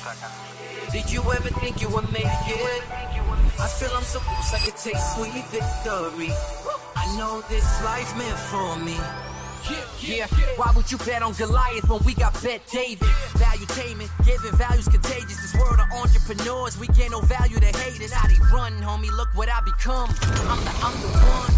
Did you ever think you would make it? I feel I'm so close I could taste sweet victory. I know this life meant for me. Yeah, why would you bet on Goliath when we got Bet David? Valuetainment, giving values contagious. This world of entrepreneurs, we get no value to haters. How they run, homie, look what I become. I'm the one.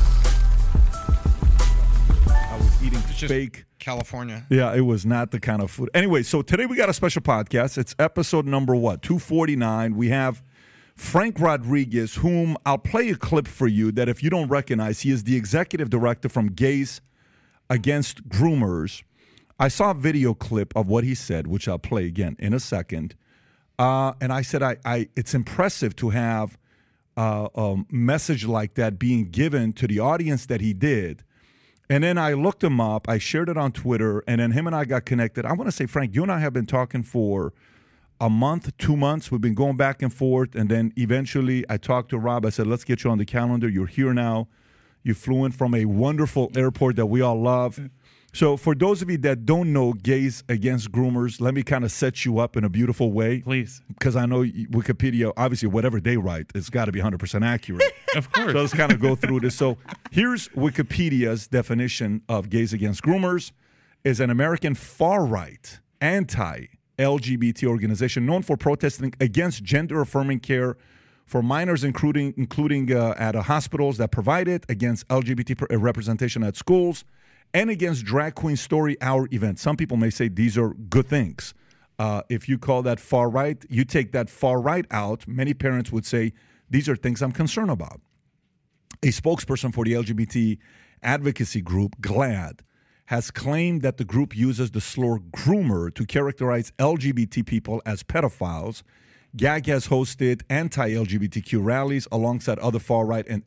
I was eating fake California. Yeah, it was not the kind of food. Anyway, so today we got a special podcast. It's episode number 249. We have Frank Rodriguez, whom I'll play a clip for you that if you don't recognize, he is the executive director from Gays Against Groomers. I saw a video clip of what he said, which I'll play again in a second. And I said, it's impressive to have a message like that being given to the audience that he did. And then I looked him up. I shared it on Twitter. And then him and I got connected. I want to say, Frank, you and I have been talking for a month, 2 months. We've been going back and forth. And then eventually I talked to Rob. I said, let's get you on the calendar. You're here now. You flew in from a wonderful airport that we all love. So for those of you that don't know Gays Against Groomers, let me kind of set you up in a beautiful way. Please. Because I know Wikipedia, obviously, whatever they write, it's got to be 100% accurate. Of course. So let's kind of go through this. So here's Wikipedia's definition of Gays Against Groomers. Is an American far-right, anti-LGBT organization known for protesting against gender-affirming care for minors, including at hospitals that provide it, against LGBT representation at schools, and against drag queen story hour events. Some people may say these are good things. If you call that far right, you take that far right out, many parents would say these are things I'm concerned about. A spokesperson for the LGBT advocacy group, GLAAD, has claimed that the group uses the slur groomer to characterize LGBT people as pedophiles. GAG has hosted anti-LGBTQ rallies alongside other far-right and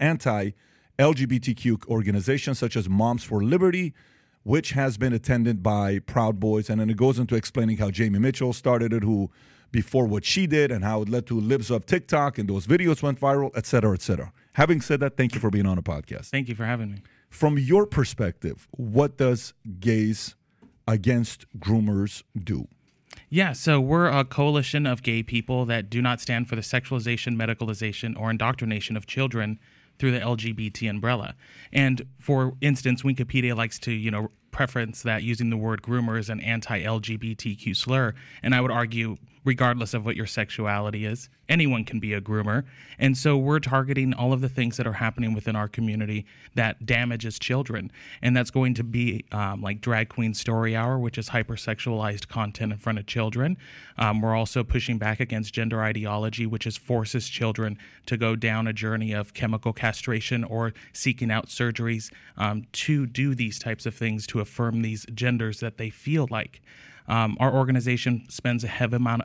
anti-LGBTQ organizations such as Moms for Liberty, which has been attended by Proud Boys. And then it goes into explaining how Jamie Mitchell started it, who before what she did, and how it led to Libs of TikTok, and those videos went viral, et cetera, et cetera. Having said that, thank you for being on the podcast. Thank you for having me. From your perspective, what does Gays Against Groomers do? Yeah, so we're a coalition of gay people that do not stand for the sexualization, medicalization, or indoctrination of children through the LGBT umbrella. And for instance, Wikipedia likes to, preference that using the word groomer is an anti-LGBTQ slur. And I would argue, regardless of what your sexuality is, anyone can be a groomer. And so we're targeting all of the things that are happening within our community that damages children. And that's going to be like Drag Queen Story Hour, which is hypersexualized content in front of children. We're also pushing back against gender ideology, which is forces children to go down a journey of chemical castration or seeking out surgeries to do these types of things to affirm these genders that they feel like. Our organization spends a heavy amount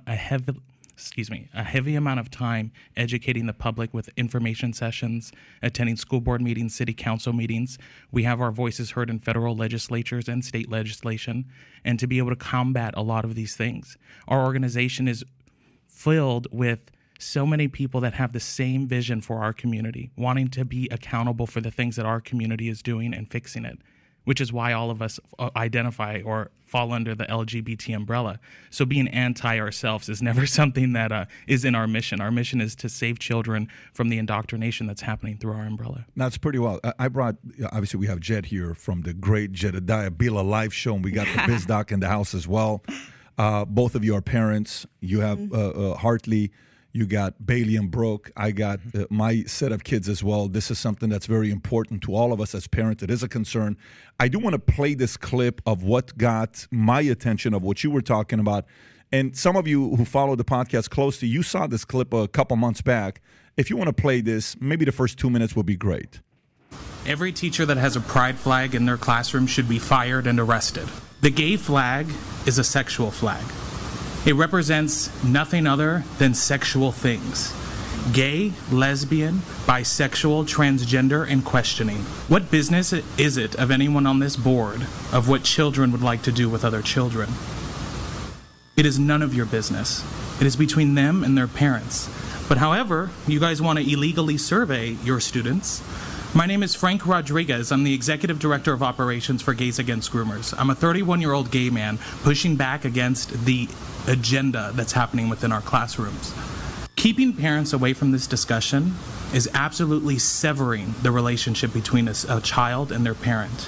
of time educating the public with information sessions, attending school board meetings, city council meetings. We have our voices heard in federal legislatures and state legislation, and to be able to combat a lot of these things. Our organization is filled with so many people that have the same vision for our community, wanting to be accountable for the things that our community is doing and fixing it, which is why all of us identify or fall under the LGBT umbrella. So being anti ourselves is never something that is in our mission. Our mission is to save children from the indoctrination that's happening through our umbrella. That's pretty well. I brought, obviously we have Jed here from the great Jedediah Bila live show, and we got the Biz Doc in the house as well. Both of you are parents. You have Hartley. You got Bailey and Brooke. I got my set of kids as well. This is something that's very important to all of us as parents. It is a concern. I do want to play this clip of what got my attention of what you were talking about. And some of you who follow the podcast closely, you saw this clip a couple months back. If you want to play this, maybe the first 2 minutes would be great. Every teacher that has a pride flag in their classroom should be fired and arrested. The gay flag is a sexual flag. It represents nothing other than sexual things. Gay, lesbian, bisexual, transgender, and questioning. What business is it of anyone on this board of what children would like to do with other children? It is none of your business. It is between them and their parents. But however, you guys want to illegally survey your students, My name is Frank Rodriguez. I'm the Executive Director of Operations for Gays Against Groomers. I'm a 31-year-old gay man pushing back against the agenda that's happening within our classrooms. Keeping parents away from this discussion is absolutely severing the relationship between a child and their parent.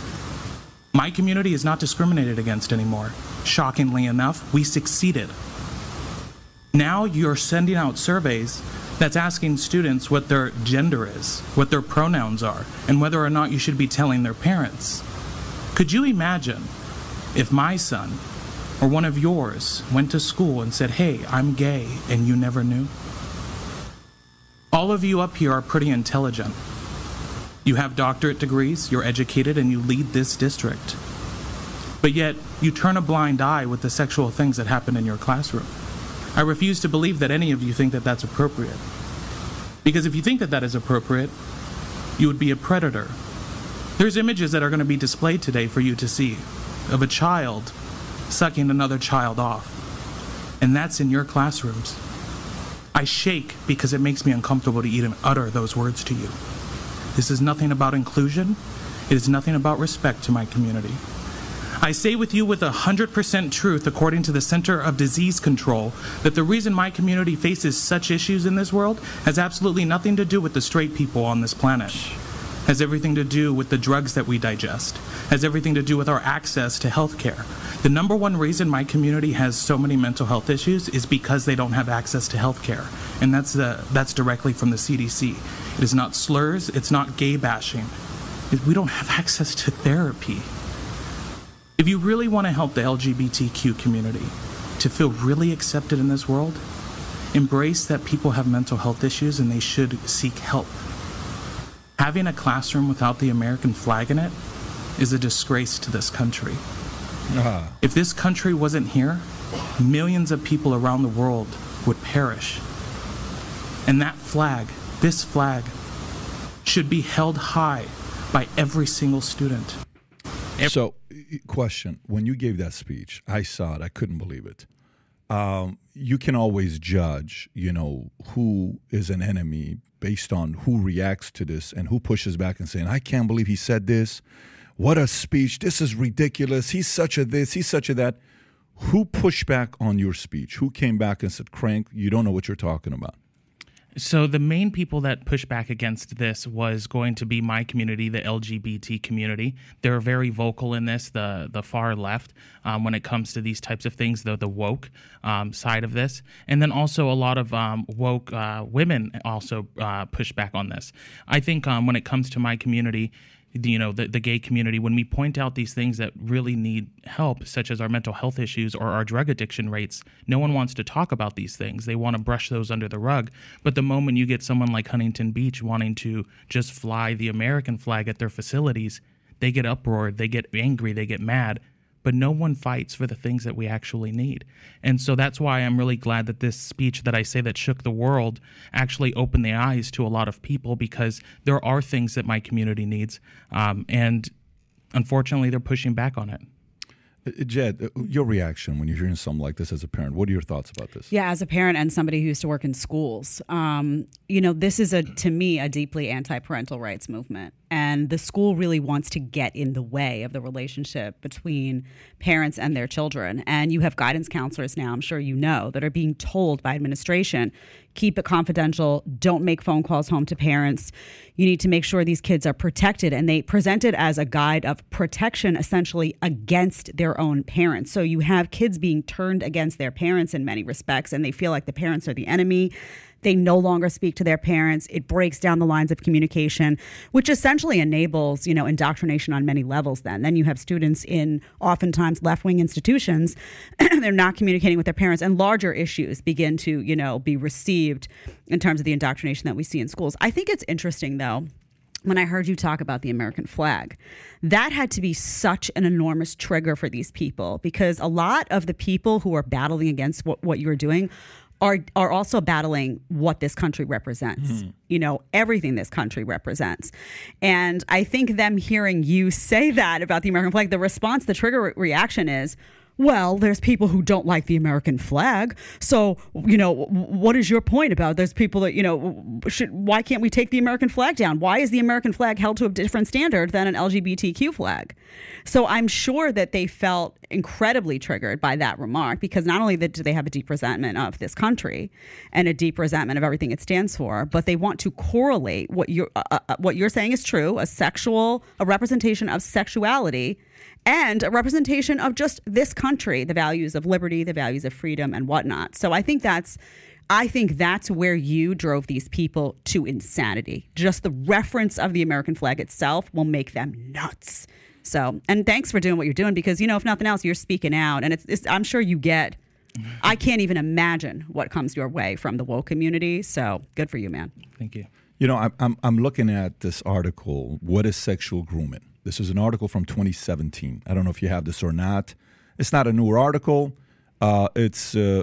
My community is not discriminated against anymore. Shockingly enough, we succeeded. Now you're sending out surveys that's asking students what their gender is, what their pronouns are, and whether or not you should be telling their parents. Could you imagine if my son or one of yours went to school and said, "Hey, I'm gay," and you never knew? All of you up here are pretty intelligent. You have doctorate degrees, you're educated, and you lead this district. But yet, you turn a blind eye with the sexual things that happen in your classroom. I refuse to believe that any of you think that that's appropriate. Because if you think that that is appropriate, you would be a predator. There's images that are going to be displayed today for you to see of a child sucking another child off. And that's in your classrooms. I shake because it makes me uncomfortable to even utter those words to you. This is nothing about inclusion. It is nothing about respect to my community. I say with you with 100% truth, according to the Center of Disease Control, that the reason my community faces such issues in this world has absolutely nothing to do with the straight people on this planet. Has everything to do with the drugs that we digest. Has everything to do with our access to health care. The number one reason my community has so many mental health issues is because they don't have access to health care. And that's directly from the CDC. It is not slurs, it's not gay bashing. We don't have access to therapy. If you really want to help the LGBTQ community to feel really accepted in this world, embrace that people have mental health issues and they should seek help. Having a classroom without the American flag in it is a disgrace to this country. If this country wasn't here, millions of people around the world would perish. And that flag, this flag, should be held high by every single student. So, question, when you gave that speech, I saw it, I couldn't believe it. You can always judge, who is an enemy based on who reacts to this and who pushes back and saying, I can't believe he said this. What a speech. This is ridiculous. He's such a this, he's such a that. Who pushed back on your speech? Who came back and said, Crank, you don't know what you're talking about? So the main people that pushed back against this was going to be my community, the LGBT community. They're very vocal in this, the far left, when it comes to these types of things, the woke side of this. And then also a lot of woke women also push back on this. I think when it comes to my community, the gay community, when we point out these things that really need help, such as our mental health issues or our drug addiction rates, no one wants to talk about these things. They want to brush those under the rug. But the moment you get someone like Huntington Beach wanting to just fly the American flag at their facilities, they get uproared, they get angry, they get mad. But no one fights for the things that we actually need. And so that's why I'm really glad that this speech that I say that shook the world actually opened the eyes to a lot of people, because there are things that my community needs. And unfortunately, they're pushing back on it. Jed, your reaction when you're hearing something like this as a parent, what are your thoughts about this? Yeah, as a parent and somebody who used to work in schools, this is, to me, a deeply anti-parental rights movement. And the school really wants to get in the way of the relationship between parents and their children. And you have guidance counselors now, I'm sure you know, that are being told by administration, keep it confidential, don't make phone calls home to parents. You need to make sure these kids are protected. And they present it as a guide of protection, essentially, against their own parents. So you have kids being turned against their parents in many respects, and they feel like the parents are the enemy. They no longer speak to their parents. It breaks down the lines of communication, which essentially enables, indoctrination on many levels then. Then you have students in oftentimes left-wing institutions. They're not communicating with their parents, and larger issues begin to, be received in terms of the indoctrination that we see in schools. I think it's interesting, though, when I heard you talk about the American flag, that had to be such an enormous trigger for these people, because a lot of the people who are battling against what you're doing are also battling what this country represents, everything this country represents. And I think them hearing you say that about the American flag, the response, the trigger reaction is, well, there's people who don't like the American flag. So, what is your point about there's people that, why can't we take the American flag down? Why is the American flag held to a different standard than an LGBTQ flag? So I'm sure that they felt incredibly triggered by that remark, because not only do they have a deep resentment of this country and a deep resentment of everything it stands for, but they want to correlate what you're saying is true, a representation of sexuality and a representation of just this country, the values of liberty, the values of freedom and whatnot. So I think that's where you drove these people to insanity. Just the reference of the American flag itself will make them nuts. So, and thanks for doing what you're doing, because, if nothing else, you're speaking out, and I'm sure you get, I can't even imagine what comes your way from the woke community. So good for you, man. Thank you. I'm looking at this article, What is Sexual Grooming? This is an article from 2017. I don't know if you have this or not. It's not a newer article. It's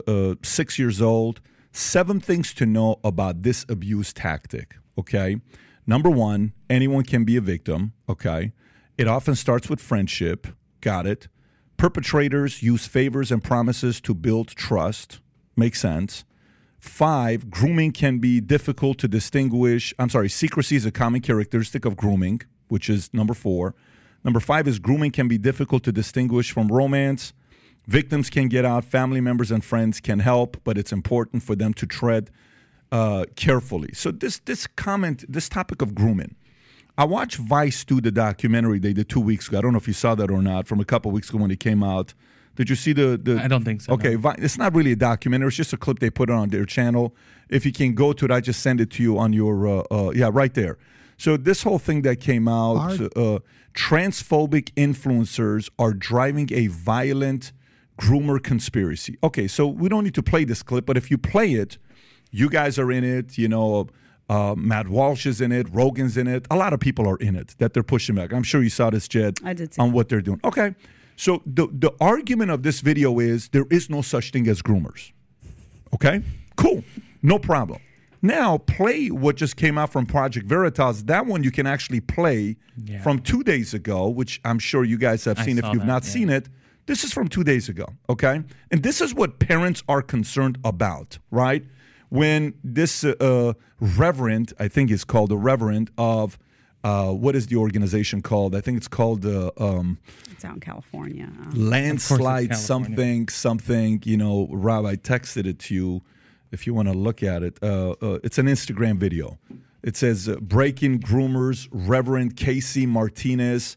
6 years old. 7 things to know about this abuse tactic, okay? Number 1, anyone can be a victim, okay? It often starts with friendship. Got it. Perpetrators use favors and promises to build trust. Makes sense. 5, grooming can be difficult to distinguish. Secrecy is a common characteristic of grooming, which is number 4. Number 5 is grooming can be difficult to distinguish from romance. Victims can get out. Family members and friends can help, but it's important for them to tread carefully. So this topic of grooming. I watched Vice do the documentary they did 2 weeks ago. I don't know if you saw that or not, from a couple of weeks ago when it came out. Did you see the? I don't think so. Okay, no. It's not really a documentary. It's just a clip they put on their channel. If you can go to it, I just send it to you on your, right there. So this whole thing that came out, transphobic influencers are driving a violent groomer conspiracy. Okay, so we don't need to play this clip, but if you play it, you guys are in it, Matt Walsh is in it, Rogan's in it. A lot of people are in it that they're pushing back. I'm sure you saw this, Jed, I did see on what they're doing. Okay, so the argument of this video is there is no such thing as groomers. Okay, cool, no problem. Now play what just came out from Project Veritas. That one you can actually play from 2 days ago, which I'm sure you guys have seen. If you've not seen it, this is from 2 days ago, okay? And this is what parents are concerned about, right? When this reverend, I think it's called the reverend of, what is the organization called? I think it's called it's out in California. Landslide something, Rob, I texted it to you if you want to look at it. It's an Instagram video. It says, breaking groomers, Reverend Casey Martinez.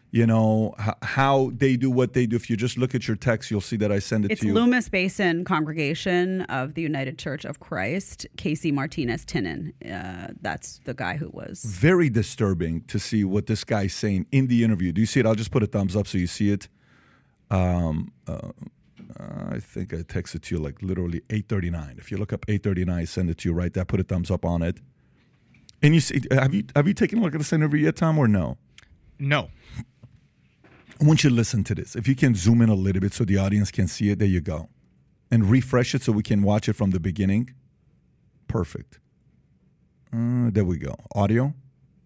How they do what they do. If you just look at your text, you'll see that I send it to you. It's Loomis Basin Congregation of the United Church of Christ, Casey Martinez Tinnen. That's the guy who was. Very disturbing to see what this guy's saying in the interview. Do you see it? I'll just put a thumbs up so you see it. I think I texted to you like literally 8:39. If you look up 8:39, I send it to you right there. Put a thumbs up on it. And you see, have you taken a look at this interview yet, Tom, or no? No. I want you to listen to this. If you can zoom in a little bit so the audience can see it, there you go. And refresh it so we can watch it from the beginning. Perfect. There we go. Audio.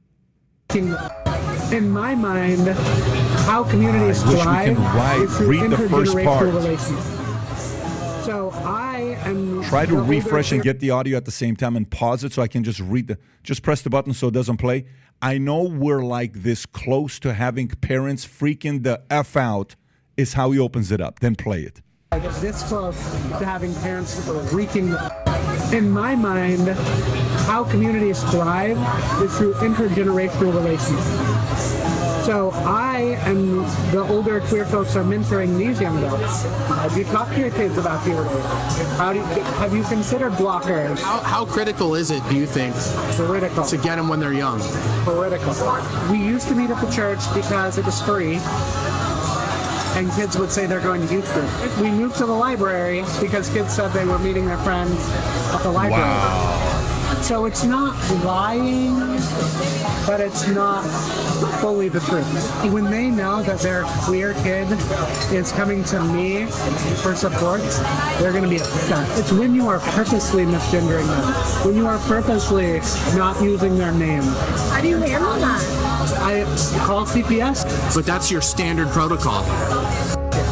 In my mind, how communities thrive is through read the first part. Relations. So I am. Try to refresh and get the audio at the same time and pause it so I can just read just press the button so it doesn't play. I know we're like this close to having parents freaking the F out is how he opens it up. Then play it. This close to having parents wreaking. In my mind, how communities thrive is through intergenerational relations. So I and the older queer folks are mentoring these young adults. Have you talked to your kids about the order? Have you considered blockers? How critical is it, do you think, Critical. to get them when they're young? Critical. We used to meet at the church because it was free, and kids would say they're going to youth group. We moved to the library because kids said they were meeting their friends at the library. Wow. So it's not lying, but it's not fully the truth. When they know that their queer kid is coming to me for support, they're going to be upset. It's when you are purposely misgendering them, when you are purposely not using their name. How do you handle that? I call CPS. But that's your standard protocol.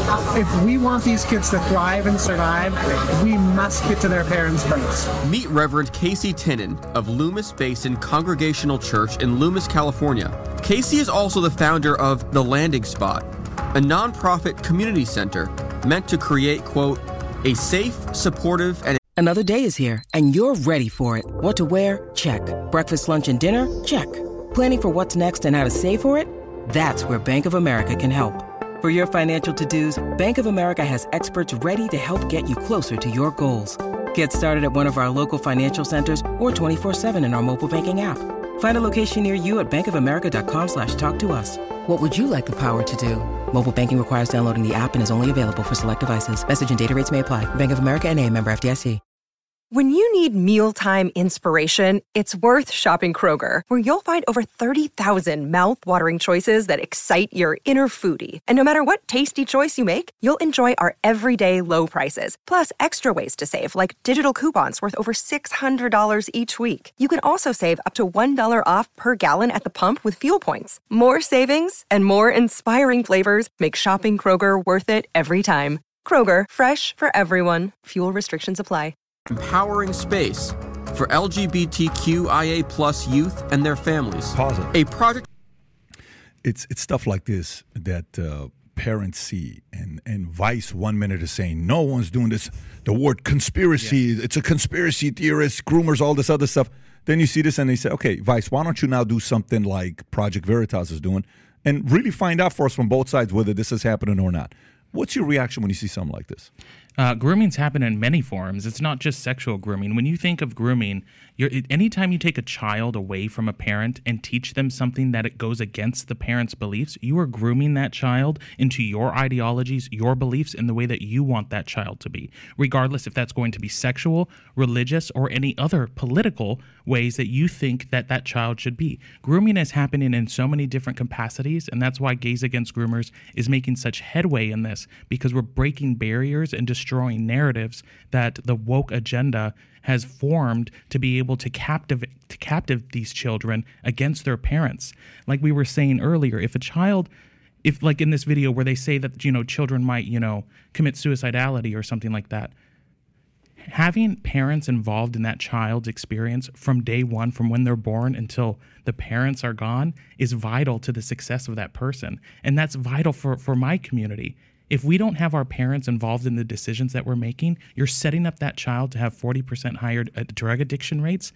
If we want these kids to thrive and survive, we must get to their parents first. Meet Reverend Casey Tinnen of Loomis Basin Congregational Church in Loomis, California. Casey is also the founder of The Landing Spot, a nonprofit community center meant to create, quote, a safe, supportive, and... Another day is here, and you're ready for it. What to wear? Check. Breakfast, lunch, and dinner? Check. Planning for what's next and how to save for it? That's where Bank of America can help. For your financial to-dos, Bank of America has experts ready to help get you closer to your goals. Get started at one of our local financial centers or 24/7 in our mobile banking app. Find a location near you at bankofamerica.com/talktous. What would you like the power to do? Mobile banking requires downloading the app and is only available for select devices. Message and data rates may apply. Bank of America NA, member FDIC. When you need mealtime inspiration, it's worth shopping Kroger, where you'll find over 30,000 mouth-watering choices that excite your inner foodie. And no matter what tasty choice you make, you'll enjoy our everyday low prices, plus extra ways to save, like digital coupons worth over $600 each week. You can also save up to $1 off per gallon at the pump with fuel points. More savings and more inspiring flavors make shopping Kroger worth it every time. Kroger, fresh for everyone. Fuel restrictions apply. empowering space for LGBTQIA+ youth and their families. Positive. A project. It's stuff like this that parents see, and Vice 1 minute is saying no one's doing this. The word conspiracy, it's a conspiracy theorist, groomers, all this other stuff. Then you see this and they say, okay, Vice, why don't you now do something like Project Veritas is doing and really find out for us from both sides whether this is happening or not. What's your reaction when you see something like this? Grooming's happen in many forms. It's not just sexual grooming. When you think of grooming, anytime you take a child away from a parent and teach them something that it goes against the parent's beliefs, you are grooming that child into your ideologies, your beliefs, and the way that you want that child to be, regardless if that's going to be sexual, religious, or any other political ways that you think that that child should be. Grooming is happening in so many different capacities, and that's why Gays Against Groomers is making such headway in this, because we're breaking barriers and destroying narratives that the woke agenda has formed to be able to captive these children against their parents. Like we were saying earlier, if like in this video where they say that, children might, commit suicidality or something like that, having parents involved in that child's experience from day one, from when they're born until the parents are gone, is vital to the success of that person. And that's vital for my community. If we don't have our parents involved in the decisions that we're making, you're setting up that child to have 40% higher drug addiction rates,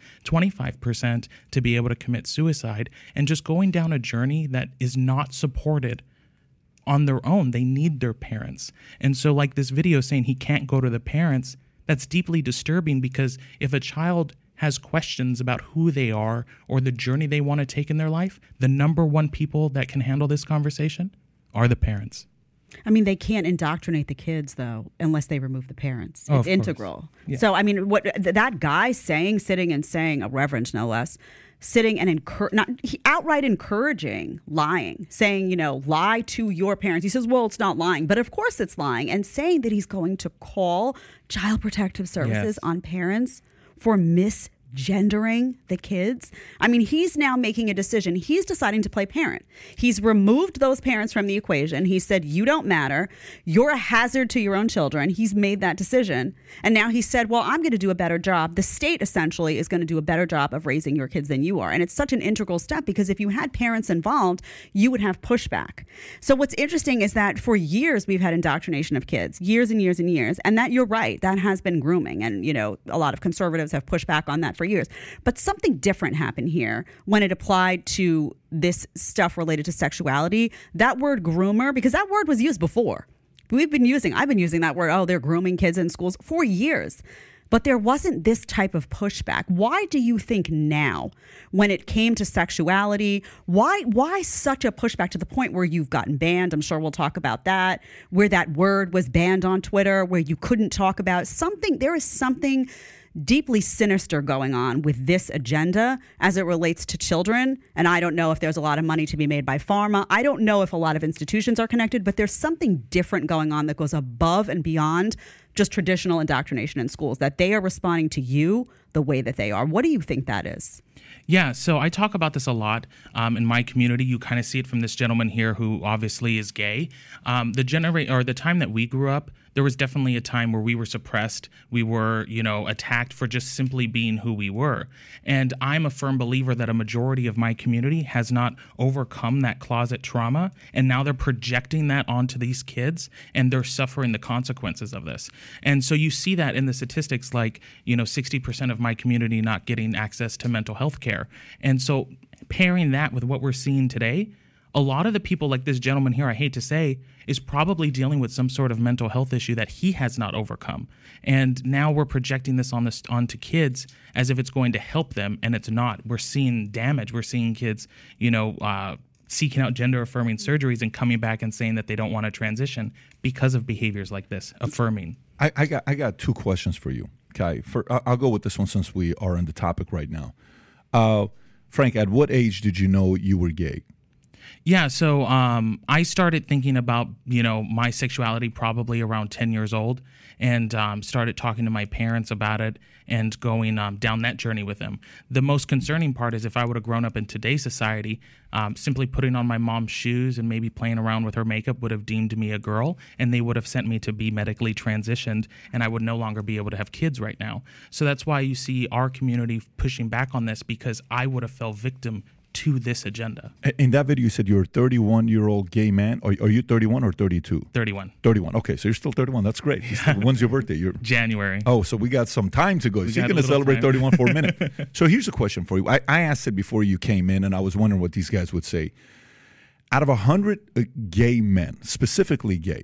25% to be able to commit suicide, and just going down a journey that is not supported on their own. They need their parents. And so like this video saying he can't go to the parents, that's deeply disturbing, because if a child has questions about who they are or the journey they want to take in their life, the number one people that can handle this conversation are the parents. I mean, they can't indoctrinate the kids, though, unless they remove the parents. It's integral. Yeah. So, I mean, what that guy sitting and saying, a reverend no less, sitting and outright encouraging lying, saying, lie to your parents. He says, well, it's not lying, but of course it's lying. And saying that he's going to call Child Protective Services on parents for misgendering the kids. I mean, he's now making a decision. He's deciding to play parent. He's removed those parents from the equation. He said, you don't matter. You're a hazard to your own children. He's made that decision. And now he said, well, I'm going to do a better job. The state essentially is going to do a better job of raising your kids than you are. And it's such an integral step, because if you had parents involved, you would have pushback. So what's interesting is that for years we've had indoctrination of kids, years and years and years. And that, you're right, that has been grooming. And, a lot of conservatives have pushed back on that for years. But something different happened here when it applied to this stuff related to sexuality. That word groomer, because that word was used before. I've been using that word, they're grooming kids in schools for years. But there wasn't this type of pushback. Why do you think now, when it came to sexuality, why such a pushback to the point where you've gotten banned? I'm sure we'll talk about that, where that word was banned on Twitter, where you couldn't talk about something. There is something deeply sinister going on with this agenda as it relates to children. And I don't know if there's a lot of money to be made by pharma. I don't know if a lot of institutions are connected, but there's something different going on that goes above and beyond just traditional indoctrination in schools, that they are responding to you the way that they are. What do you think that is? Yeah, so I talk about this a lot in my community. You kind of see it from this gentleman here who obviously is gay. The time that we grew up, there was definitely a time where we were suppressed. We were, attacked for just simply being who we were. And I'm a firm believer that a majority of my community has not overcome that closet trauma, and now they're projecting that onto these kids, and they're suffering the consequences of this. And so you see that in the statistics, like, 60% of my community not getting access to mental health care. And so pairing that with what we're seeing today, a lot of the people like this gentleman here, I hate to say, is probably dealing with some sort of mental health issue that he has not overcome. And now we're projecting this onto kids as if it's going to help them, and it's not. We're seeing damage. We're seeing kids, seeking out gender-affirming surgeries and coming back and saying that they don't want to transition because of behaviors like this, affirming. I got two questions for you, Kai. I'll go with this one since we are on the topic right now. Frank, at what age did you know you were gay? Yeah, so I started thinking about, my sexuality probably around 10 years old, and started talking to my parents about it and going down that journey with them. The most concerning part is if I would have grown up in today's society, simply putting on my mom's shoes and maybe playing around with her makeup would have deemed me a girl, and they would have sent me to be medically transitioned, and I would no longer be able to have kids right now. So that's why you see our community pushing back on this, because I would have fell victim to this agenda. In that video, you said you're a 31-year-old gay man. Are you 31 or 32? 31. 31. Okay, so you're still 31. That's great. When's your birthday? January. Oh, so we got some time to go. So you're going to celebrate 31 for a minute. So here's a question for you. I asked it before you came in, and I was wondering what these guys would say. Out of 100 gay men, specifically gay,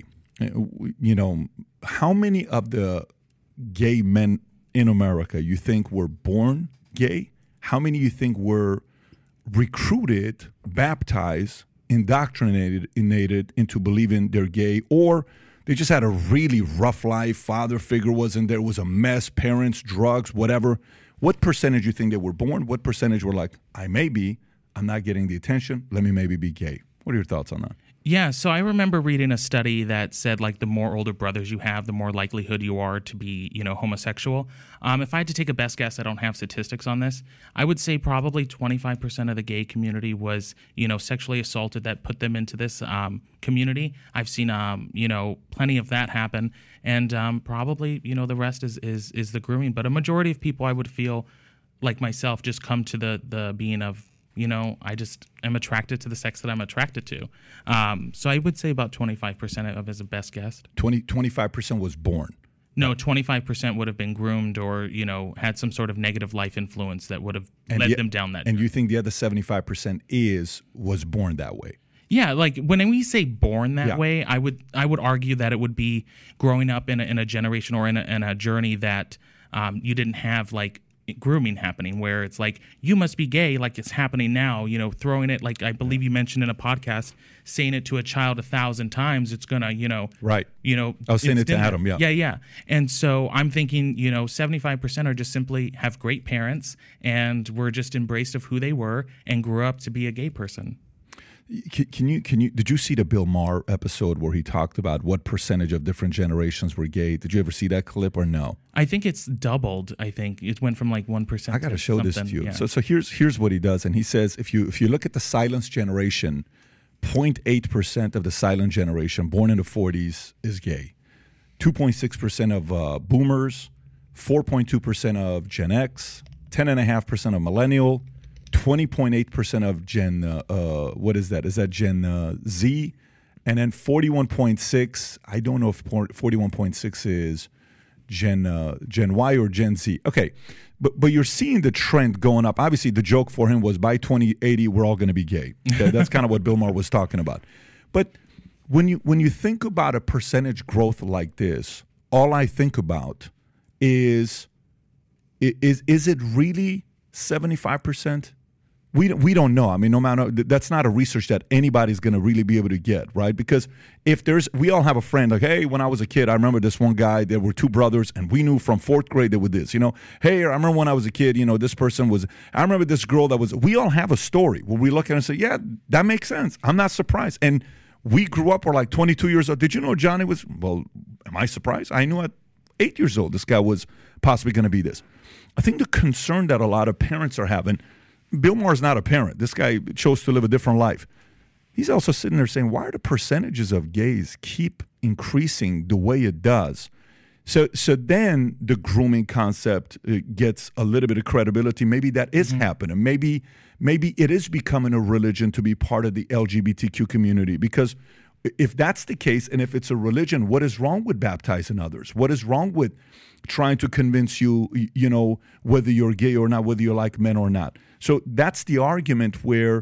how many of the gay men in America you think were born gay? How many you think were recruited, baptized, indoctrinated into believing they're gay, or they just had a really rough life, father figure wasn't there, was a mess, parents, drugs, whatever? What percentage you think they were born? What percentage were like, I'm not getting the attention, let me maybe be gay? What are your thoughts on that? Yeah, so I remember reading a study that said, like, the more older brothers you have, the more likelihood you are to be, homosexual. If I had to take a best guess, I don't have statistics on this, I would say probably 25% of the gay community was, sexually assaulted that put them into this community. I've seen, plenty of that happen, and probably, the rest is the grooming. But a majority of people, I would feel, like myself, just come to the being of, I just am attracted to the sex that I'm attracted to. So I would say about 25% of as a best guess. 25% was born. No, 25% would have been groomed or, had some sort of negative life influence that would have led them down that journey. And you think the other 75% was born that way? Yeah, like when we say born that way, I would argue that it would be growing up in a generation or in a journey that you didn't have like grooming happening, where it's like, you must be gay, like it's happening now, throwing it, like I believe you mentioned in a podcast, saying it to a child 1,000 times, it's gonna, right. I was saying it to Adam, yeah. Yeah. And so I'm thinking, 75% are just simply have great parents and were just embraced of who they were and grew up to be a gay person. Can you did you see the Bill Maher episode where he talked about what percentage of different generations were gay? Did you ever see that clip or no? I think it's doubled. I think it went from like 1%. I got to show this to you. Yeah. So here's what he does, and he says if you look at the silence generation, 0.8% of the silent generation born in the 40s is gay. 2.6% of boomers, 4.2% of Gen X, 10.5% of millennial, 20.8% of Gen, what is that? Is that Gen Z? And then 41.6, I don't know if 41.6 is Gen Y or Gen Z. Okay, but you're seeing the trend going up. Obviously, the joke for him was by 2080, we're all going to be gay. Okay? That's kind of what Bill Maher was talking about. But when you think about a percentage growth like this, all I think about is it really 75%? we don't know. I mean, no matter, that's not a research that anybody's going to really be able to get, right? Because we all have a friend like, hey, when I was a kid, I remember this one guy, there were two brothers, and we knew from fourth grade they were this, Hey, I remember when I was a kid, this person was, I remember this girl we all have a story where we look at it and say, yeah, that makes sense. I'm not surprised. And we grew up, we're like 22 years old. Did you know Johnny was, well, am I surprised? I knew at 8 years old this guy was possibly going to be this. I think the concern that a lot of parents are having, Bill Maher's not a parent. This guy chose to live a different life. He's also sitting there saying, why are the percentages of gays keep increasing the way it does? So then the grooming concept gets a little bit of credibility. Maybe that is happening. Maybe it is becoming a religion to be part of the LGBTQ community. Because if that's the case, and if it's a religion, what is wrong with baptizing others? What is wrong with trying to convince you, whether you're gay or not, whether you like men or not? So that's the argument where,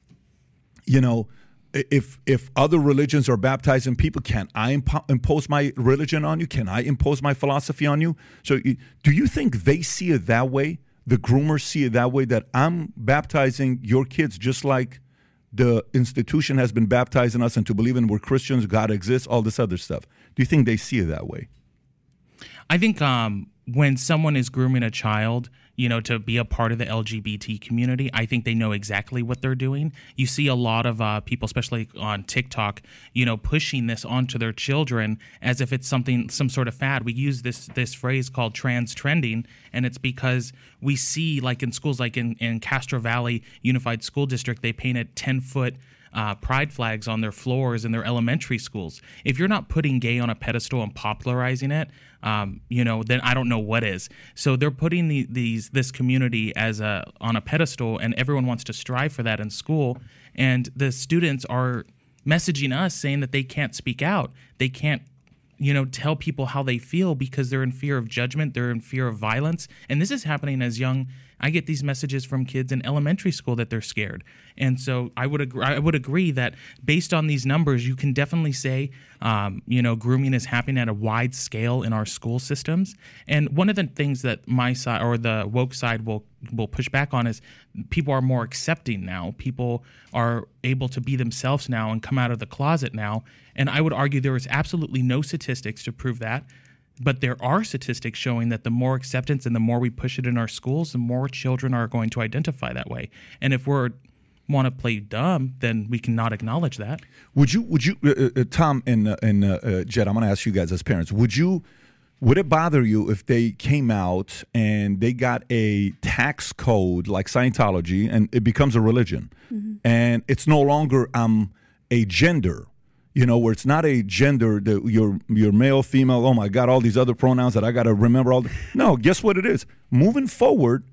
if other religions are baptizing people, can I impose my religion on you? Can I impose my philosophy on you? So do you think they see it that way? The groomers see it that way, that I'm baptizing your kids just like the institution has been baptizing us into believing we're Christians, God exists, all this other stuff. Do you think they see it that way? I think when someone is grooming a child, to be a part of the LGBT community, I think they know exactly what they're doing. You see a lot of people, especially on TikTok, pushing this onto their children as if it's some sort of fad. We use this phrase called trans trending, and it's because we see, like in schools, like in Castro Valley Unified School District, they painted 10-foot pride flags on their floors in their elementary schools. If you're not putting gay on a pedestal and popularizing it, then I don't know what is. So they're putting this community on a pedestal, and everyone wants to strive for that in school. And the students are messaging us saying that they can't speak out. They can't, tell people how they feel because they're in fear of judgment. They're in fear of violence. And this is happening as young. I get these messages from kids in elementary school that they're scared. And so I would agree that based on these numbers, you can definitely say, grooming is happening at a wide scale in our school systems. And one of the things that my side or the woke side will push back on is people are more accepting now. People are able to be themselves now and come out of the closet now. And I would argue there is absolutely no statistics to prove that. But there are statistics showing that the more acceptance and the more we push it in our schools, the more children are going to identify that way. And if we want to play dumb, then we cannot acknowledge that. Would you, Tom and Jed, I'm going to ask you guys as parents, would it bother you if they came out and they got a tax code like Scientology and it becomes a religion, and it's no longer a gender? Where it's not a gender, that you're male, female, oh my God, all these other pronouns that I got to remember. No, guess what it is? Moving forward,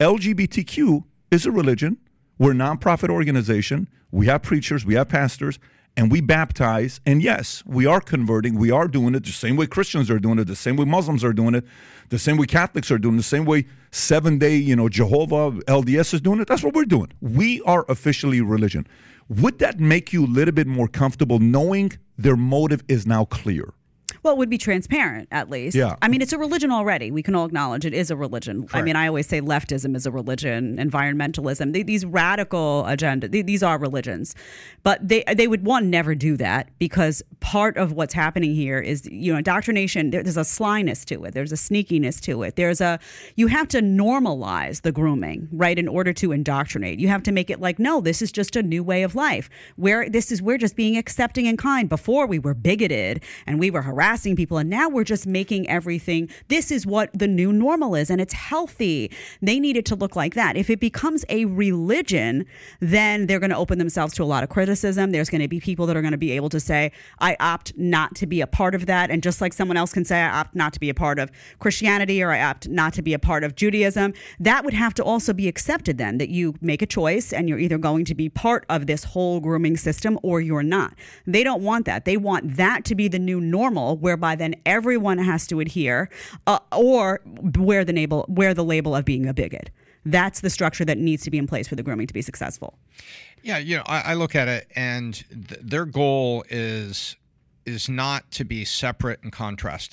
LGBTQ is a religion. We're a nonprofit organization. We have preachers, we have pastors, and we baptize. And yes, we are converting. We are doing it the same way Christians are doing it, the same way Muslims are doing it, the same way Catholics are doing it, the same way 7-Day, Jehovah, LDS is doing it. That's what we're doing. We are officially religion. Would that make you a little bit more comfortable knowing their motive is now clear? Well, it would be transparent, at least. Yeah. I mean, it's a religion already. We can all acknowledge it is a religion. Correct. I mean, I always say leftism is a religion, environmentalism. These radical agenda, these are religions. But they would, never do that, because part of what's happening here is, indoctrination, there's a slyness to it. There's a sneakiness to it. You have to normalize the grooming, right, in order to indoctrinate. You have to make it like, no, this is just a new way of life. We're just being accepting and kind. Before we were bigoted and we were harassing people, and now we're just making everything, this is what the new normal is, and it's healthy. They need it to look like that. If it becomes a religion, then they're going to open themselves to a lot of criticism. There's going to be people that are going to be able to say, I opt not to be a part of that. And just like someone else can say, I opt not to be a part of Christianity, or I opt not to be a part of Judaism, that would have to also be accepted then, that you make a choice and you're either going to be part of this whole grooming system or you're not. They don't want that. They want that to be the new normal, whereby then everyone has to adhere or wear the label of being a bigot. That's the structure that needs to be in place for the grooming to be successful. Yeah, I look at it, and their goal is not to be separate and contrasted.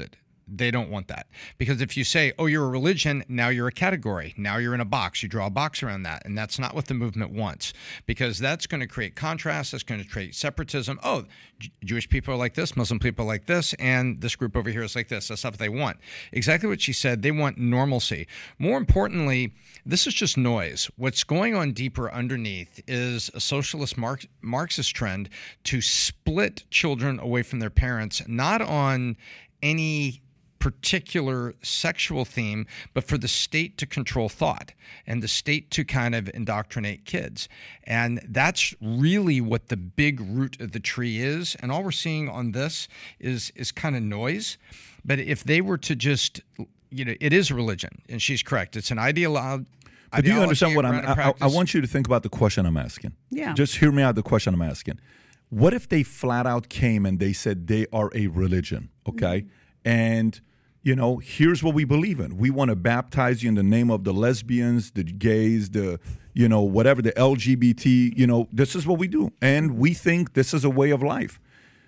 They don't want that. Because if you say, oh, you're a religion, now you're a category. Now you're in a box. You draw a box around that. And that's not what the movement wants, because that's going to create contrast. That's going to create separatism. Oh, Jewish people are like this, Muslim people are like this, and this group over here is like this. That's not what they want. Exactly what she said. They want normalcy. More importantly, this is just noise. What's going on deeper underneath is a socialist Marxist trend to split children away from their parents, not on any particular sexual theme, but for the state to control thought and the state to kind of indoctrinate kids. And that's really what the big root of the tree is. And all we're seeing on this is kind of noise. But if they were to just, it is a religion, and she's correct. It's an ideology. But do you understand what I want you to think about the question I'm asking. Yeah. Just hear me out, the question I'm asking. What if they flat out came and they said they are a religion, okay? And, here's what we believe in. We want to baptize you in the name of the lesbians, the gays, the, whatever, the LGBT, this is what we do. And we think this is a way of life.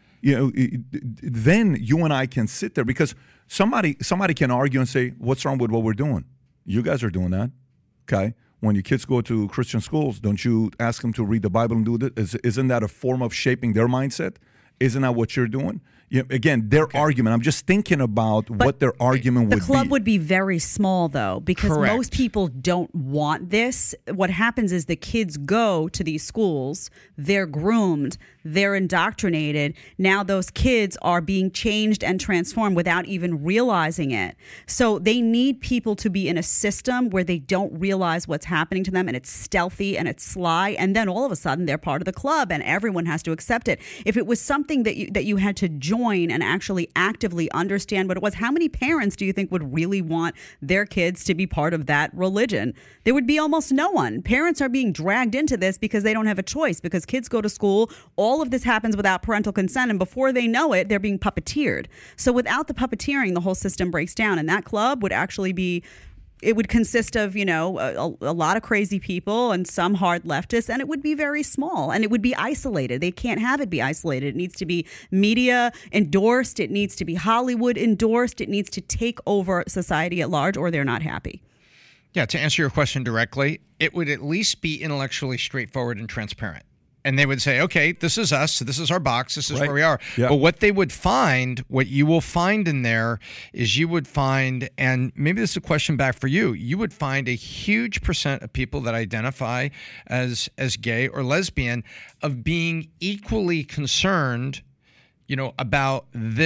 Then you and I can sit there, because somebody can argue and say, what's wrong with what we're doing? You guys are doing that. Okay, when your kids go to Christian schools, don't you ask them to read the Bible and do that? Isn't that a form of shaping their mindset? Isn't that what you're doing? Again, their argument. I'm just thinking about what their argument would be. The club would be very small, though, because Correct. most people don't want this. What happens is the kids go to these schools, they're groomed, they're indoctrinated. Now those kids are being changed and transformed without even realizing it. So they need people to be in a system where they don't realize what's happening to them, and it's stealthy and it's sly, and then all of a sudden they're part of the club and everyone has to accept it. If it was something that you had to join and actually actively understand what it was, how many parents do you think would really want their kids to be part of that religion? There would be almost no one. Parents are being dragged into this because they don't have a choice, because kids go to school. All of this happens without parental consent, and before they know it, they're being puppeteered. So without the puppeteering, the whole system breaks down, and that club would actually be, it would consist of, a lot of crazy people and some hard leftists, and it would be very small, and it would be isolated. They can't have it be isolated. It needs to be media endorsed. It needs to be Hollywood endorsed. It needs to take over society at large, or they're not happy. Yeah, to answer your question directly, it would at least be intellectually straightforward and transparent. And they would say, okay, this is us. This is our box. This is where we are. Yeah. But what they would find, what you will find in there is you would find, and maybe this is a question back for you, you would find a huge percent of people that identify as gay or lesbian of being equally concerned, about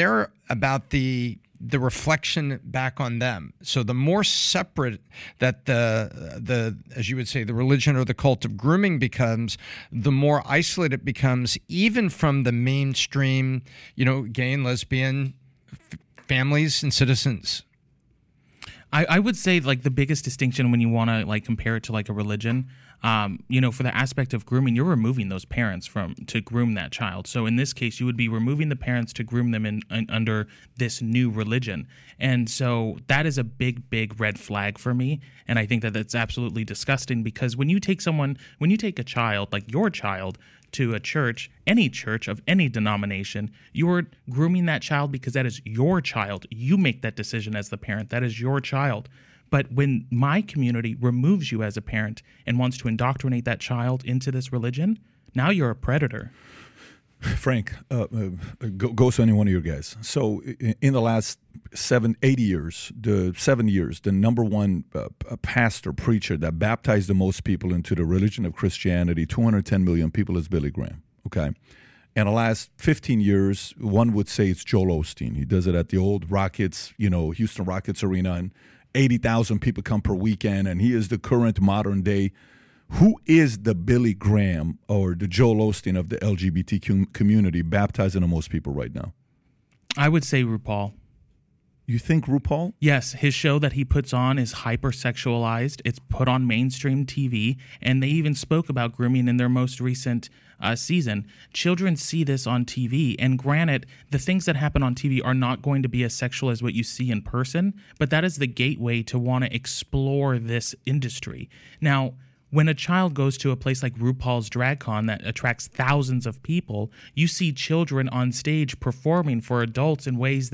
the reflection back on them. So the more separate that the as you would say, the religion or the cult of grooming becomes, the more isolated it becomes, even from the mainstream, gay and lesbian families and citizens. I would say the biggest distinction when you want to compare it to a religion, for the aspect of grooming, you're removing those parents to groom that child. So in this case, you would be removing the parents to groom them under this new religion. And so that is a big, big red flag for me. And I think that that's absolutely disgusting, because when you take a child, like your child, to a church, any church of any denomination, you're grooming that child because that is your child. You make that decision as the parent. That is your child. But when my community removes you as a parent and wants to indoctrinate that child into this religion, now you're a predator. Frank, goes to any one of your guys. So in the last 7 years, the number one pastor, preacher that baptized the most people into the religion of Christianity, 210 million people, is Billy Graham, okay? In the last 15 years, one would say it's Joel Osteen. He does it at the old Rockets, Houston Rockets Arena, and 80,000 people come per weekend, and he is the current modern day. Who is the Billy Graham or the Joel Osteen of the LGBT community baptizing the most people right now? I would say RuPaul. You think RuPaul? Yes, his show that he puts on is hypersexualized. It's put on mainstream TV, and they even spoke about grooming in their most recent season. Children see this on TV, and granted, the things that happen on TV are not going to be as sexual as what you see in person, but that is the gateway to want to explore this industry. Now, when a child goes to a place like RuPaul's DragCon that attracts thousands of people, you see children on stage performing for adults in ways that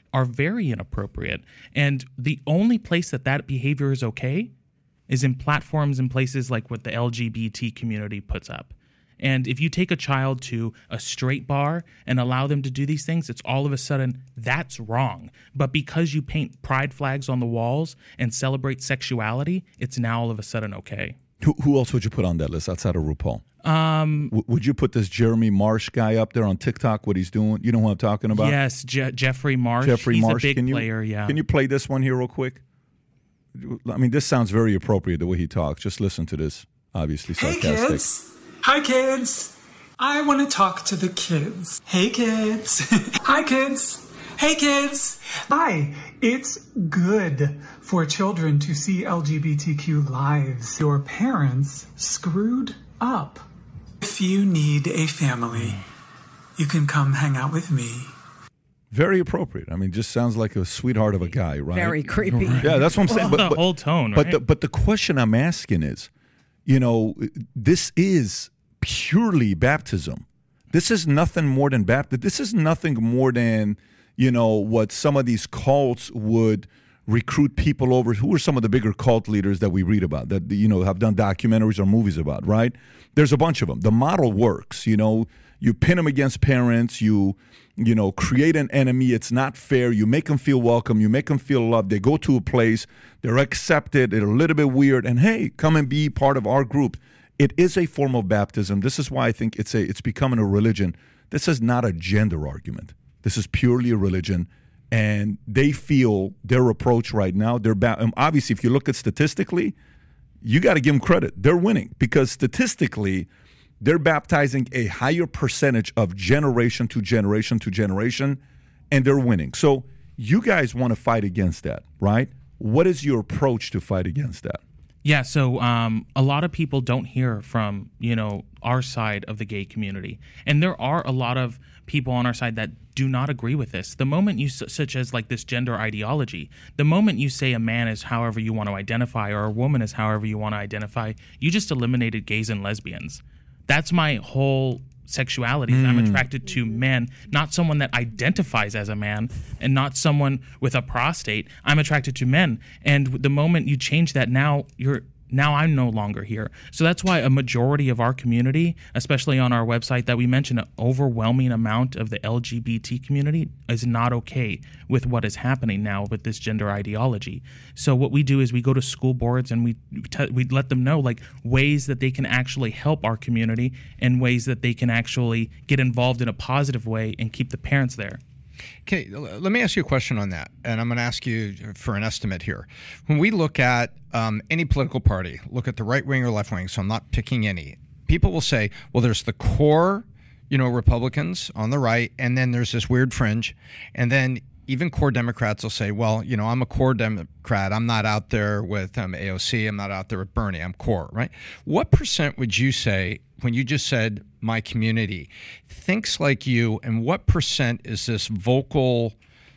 are very inappropriate. And the only place that behavior is okay is in platforms and places like what the LGBT community puts up. And if you take a child to a straight bar and allow them to do these things, it's all of a sudden, that's wrong. But because you paint pride flags on the walls and celebrate sexuality, it's now all of a sudden okay. Who else would you put on that list outside of RuPaul? Would you put this Jeremy Marsh guy up there on TikTok, what he's doing? You know who I'm talking about? Yes, Jeffrey Marsh. Jeffrey Marsh. He's a big player, yeah. Can you play this one here real quick? I mean, this sounds very appropriate, the way he talks. Just listen to this, obviously sarcastic. Hey, kids. Hi, kids. I want to talk to the kids. Hey, kids. Hi, kids. Hey, kids. Hi. It's good for children to see LGBTQ lives. Your parents screwed up. If you need a family, you can come hang out with me. Very appropriate. I mean, just sounds like a sweetheart of a guy, right? Very creepy. Yeah, that's what I'm saying. Well, the whole tone, right? But the question I'm asking is, this is purely baptism. This is nothing more than baptism. This is nothing more than, what some of these cults would recruit people over. Who are some of the bigger cult leaders that we read about that, have done documentaries or movies about, right? There's a bunch of them. The model works, you pin them against parents, you create an enemy. It's not fair. You make them feel welcome. You make them feel loved. They go to a place. They're accepted. They're a little bit weird. And hey, come and be part of our group. It is a form of baptism. This is why I think it's becoming a religion. This is not a gender argument. This is purely a religion. And they feel their approach right now, obviously, if you look at statistically, you got to give them credit. They're winning because statistically, they're baptizing a higher percentage of generation to generation to generation, and they're winning. So you guys want to fight against that, right? What is your approach to fight against that? Yeah, so a lot of people don't hear from, our side of the gay community. And there are a lot of people on our side that do not agree with this. The moment you, such as like this gender ideology, the moment you say a man is however you want to identify or a woman is however you want to identify, you just eliminated gays and lesbians. That's my whole sexuality. I'm attracted to men, not someone that identifies as a man and not someone with a prostate. I'm attracted to men. And the moment you change that, now I'm no longer here. So that's why a majority of our community, especially on our website that we mentioned, an overwhelming amount of the LGBT community is not okay with what is happening now with this gender ideology. So what we do is we go to school boards and we let them know like ways that they can actually help our community and ways that they can actually get involved in a positive way and keep the parents there. Okay, let me ask you a question on that, and I'm going to ask you for an estimate here. When we look at any political party, look at the right wing or left wing, so I'm not picking any, people will say, well, there's the core, Republicans on the right, and then there's this weird fringe, and then even core Democrats will say, well, I'm a core Democrat. I'm not out there with AOC. I'm not out there with Bernie. I'm core, right? What percent would you say, when you just said my community, thinks like you, and what percent is this vocal,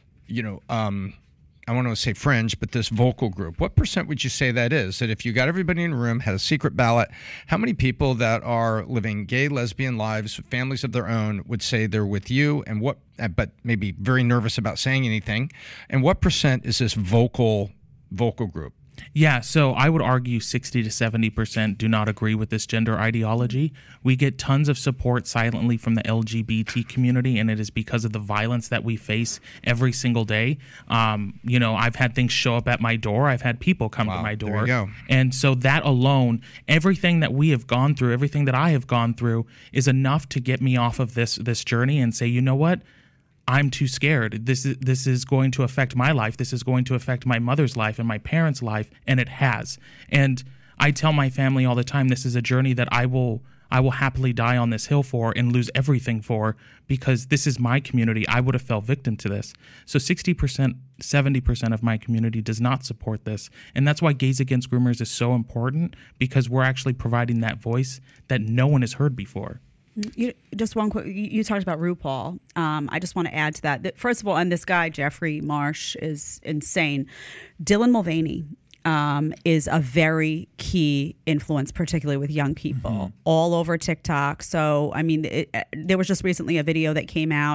I want to say fringe, but this vocal group, what percent would you say that is? That if you got everybody in a room, had a secret ballot, how many people that are living gay, lesbian lives, families of their own, would say they're with you, and what, but maybe very nervous about saying anything, and what percent is this vocal group? Yeah, so I would argue 60 to 70% do not agree with this gender ideology. We get tons of support silently from the LGBT community, and it is because of the violence that we face every single day. I've had things show up at my door. I've had people come to my door. There you go. And so that alone, everything that we have gone through, everything that I have gone through is enough to get me off of this journey and say, you know what? I'm too scared. This is going to affect my life. This is going to affect my mother's life and my parents' life, and it has. And I tell my family all the time, this is a journey that I will happily die on this hill for and lose everything for, because this is my community. I would have fell victim to this. So 60%, 70% of my community does not support this. And that's why Gays Against Groomers is so important, because we're actually providing that voice that no one has heard before. Just one quick, you talked about RuPaul. I just want to add to that first of all, and this guy, Jeffrey Marsh, is insane. Dylan Mulvaney is a very key influence, particularly with young people, all over TikTok. So, I mean, there was just recently a video that came out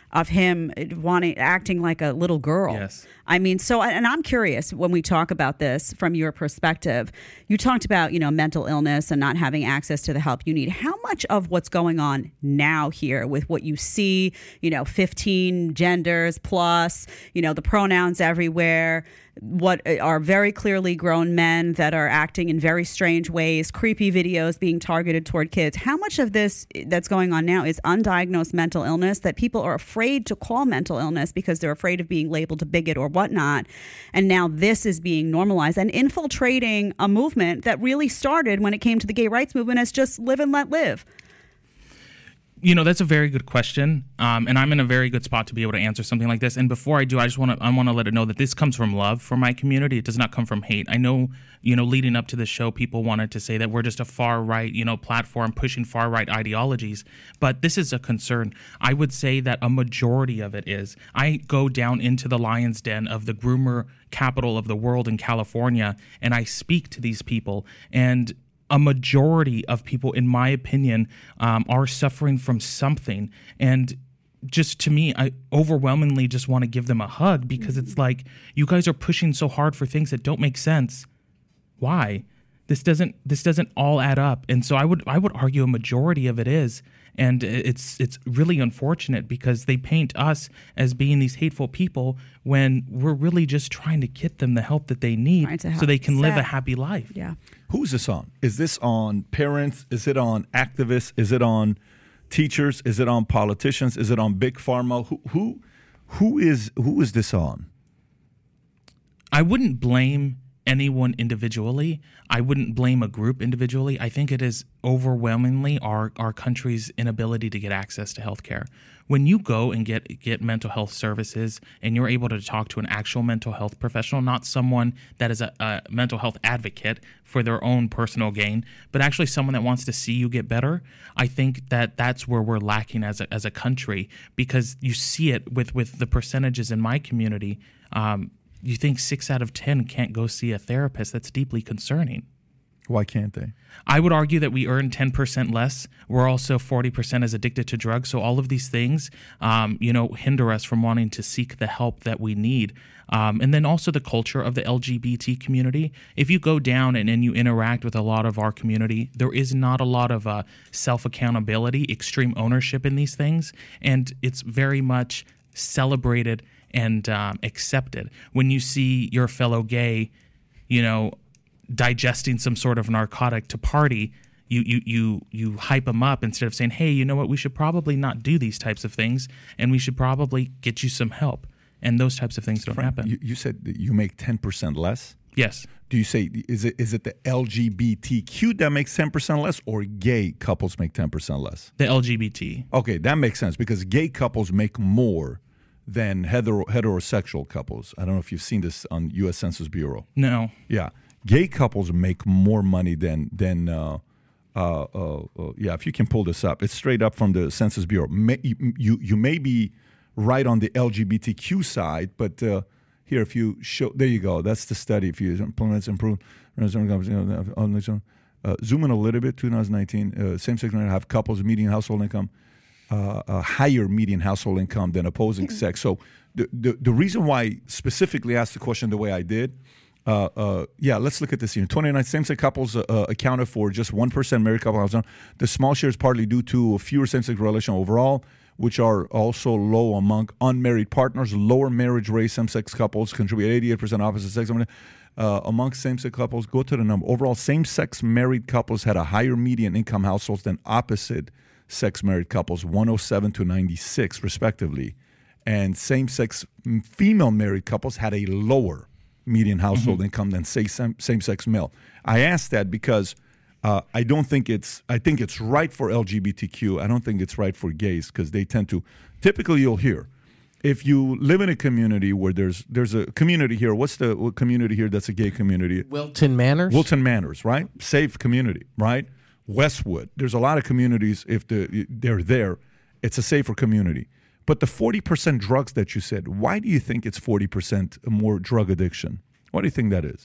of him acting like a little girl. Yes. I mean, and I'm curious when we talk about this from your perspective. You talked about, mental illness and not having access to the help you need. How much of what's going on now here with what you see, 15 genders plus, the pronouns everywhere, what are very clearly grown men that are acting in very strange ways, creepy videos being targeted toward kids. How much of this that's going on now is undiagnosed mental illness that people are afraid to call mental illness because they're afraid of being labeled a bigot or whatnot? And now this is being normalized and infiltrating a movement that really started when it came to the gay rights movement as just live and let live. That's a very good question, and I'm in a very good spot to be able to answer something like this. And before I do, I want to let it know that this comes from love for my community. It does not come from hate. I know, leading up to the show, people wanted to say that we're just a far right, platform pushing far right ideologies, but this is a concern. I would say that a majority of it is. I go down into the lion's den of the groomer capital of the world in California, and I speak to these people, and a majority of people, in my opinion, are suffering from something. And just to me, I overwhelmingly just want to give them a hug because it's like, you guys are pushing so hard for things that don't make sense. Why? This doesn't all add up. And so I would argue a majority of it is. And it's really unfortunate because they paint us as being these hateful people when we're really just trying to get them the help that they need so they can live a happy life. Yeah. Who's this on? Is this on parents? Is it on activists? Is it on teachers? Is it on politicians? Is it on big pharma? Who is this on? I wouldn't blame anyone individually. I wouldn't blame a group individually. I think it is overwhelmingly our country's inability to get access to healthcare. When you go and get mental health services and you're able to talk to an actual mental health professional, not someone that is a mental health advocate for their own personal gain, but actually someone that wants to see you get better, I think that's where we're lacking as a country, because you see it with the percentages in my community. You think 6 out of 10 can't go see a therapist. That's deeply concerning. Why can't they? I would argue that we earn 10% less. We're also 40% as addicted to drugs. So all of these things, hinder us from wanting to seek the help that we need. And then also the culture of the LGBT community. If you go down and you interact with a lot of our community, there is not a lot of self-accountability, extreme ownership in these things. And it's very much celebrated and accepted. When you see your fellow gay, digesting some sort of narcotic to party, you hype them up instead of saying, hey, you know what, we should probably not do these types of things, and we should probably get you some help. And those types of things don't happen. You said that you make 10% less? Yes. Do you say, is it the LGBTQ that makes 10% less, or gay couples make 10% less? The LGBT. Okay, that makes sense, because gay couples make more than heterosexual couples. I don't know if you've seen this on U.S. Census Bureau. No. Yeah. Gay couples make more money than if you can pull this up. It's straight up from the Census Bureau. You may be right on the LGBTQ side, but here, if you show, there you go. That's the study. If you implement improve, zoom in a little bit. 2019, same-sex men have couples median household income. A higher median household income than opposing sex. So the reason why I specifically asked the question the way I did, let's look at this here. 29 same-sex couples accounted for just 1% married couples. The small share is partly due to fewer same-sex relations overall, which are also low among unmarried partners. Lower marriage rate same-sex couples contribute 88% opposite sex. Among same-sex couples, go to the number. Overall, same-sex married couples had a higher median income households than opposite sex married couples, 107 to 96 respectively, and same-sex female married couples had a lower median household income than same-sex male. I asked that because I think it's right for LGBTQ. I don't think it's right for gays, because they tend to, typically you'll hear, if you live in a community where there's a community here, what's the community here that's a gay community? Wilton Manors. Wilton Manors, right? Safe community, right? Westwood. There's a lot of communities, if they're there, it's a safer community. But the 40% drugs that you said, why do you think it's 40% more drug addiction? What do you think that is?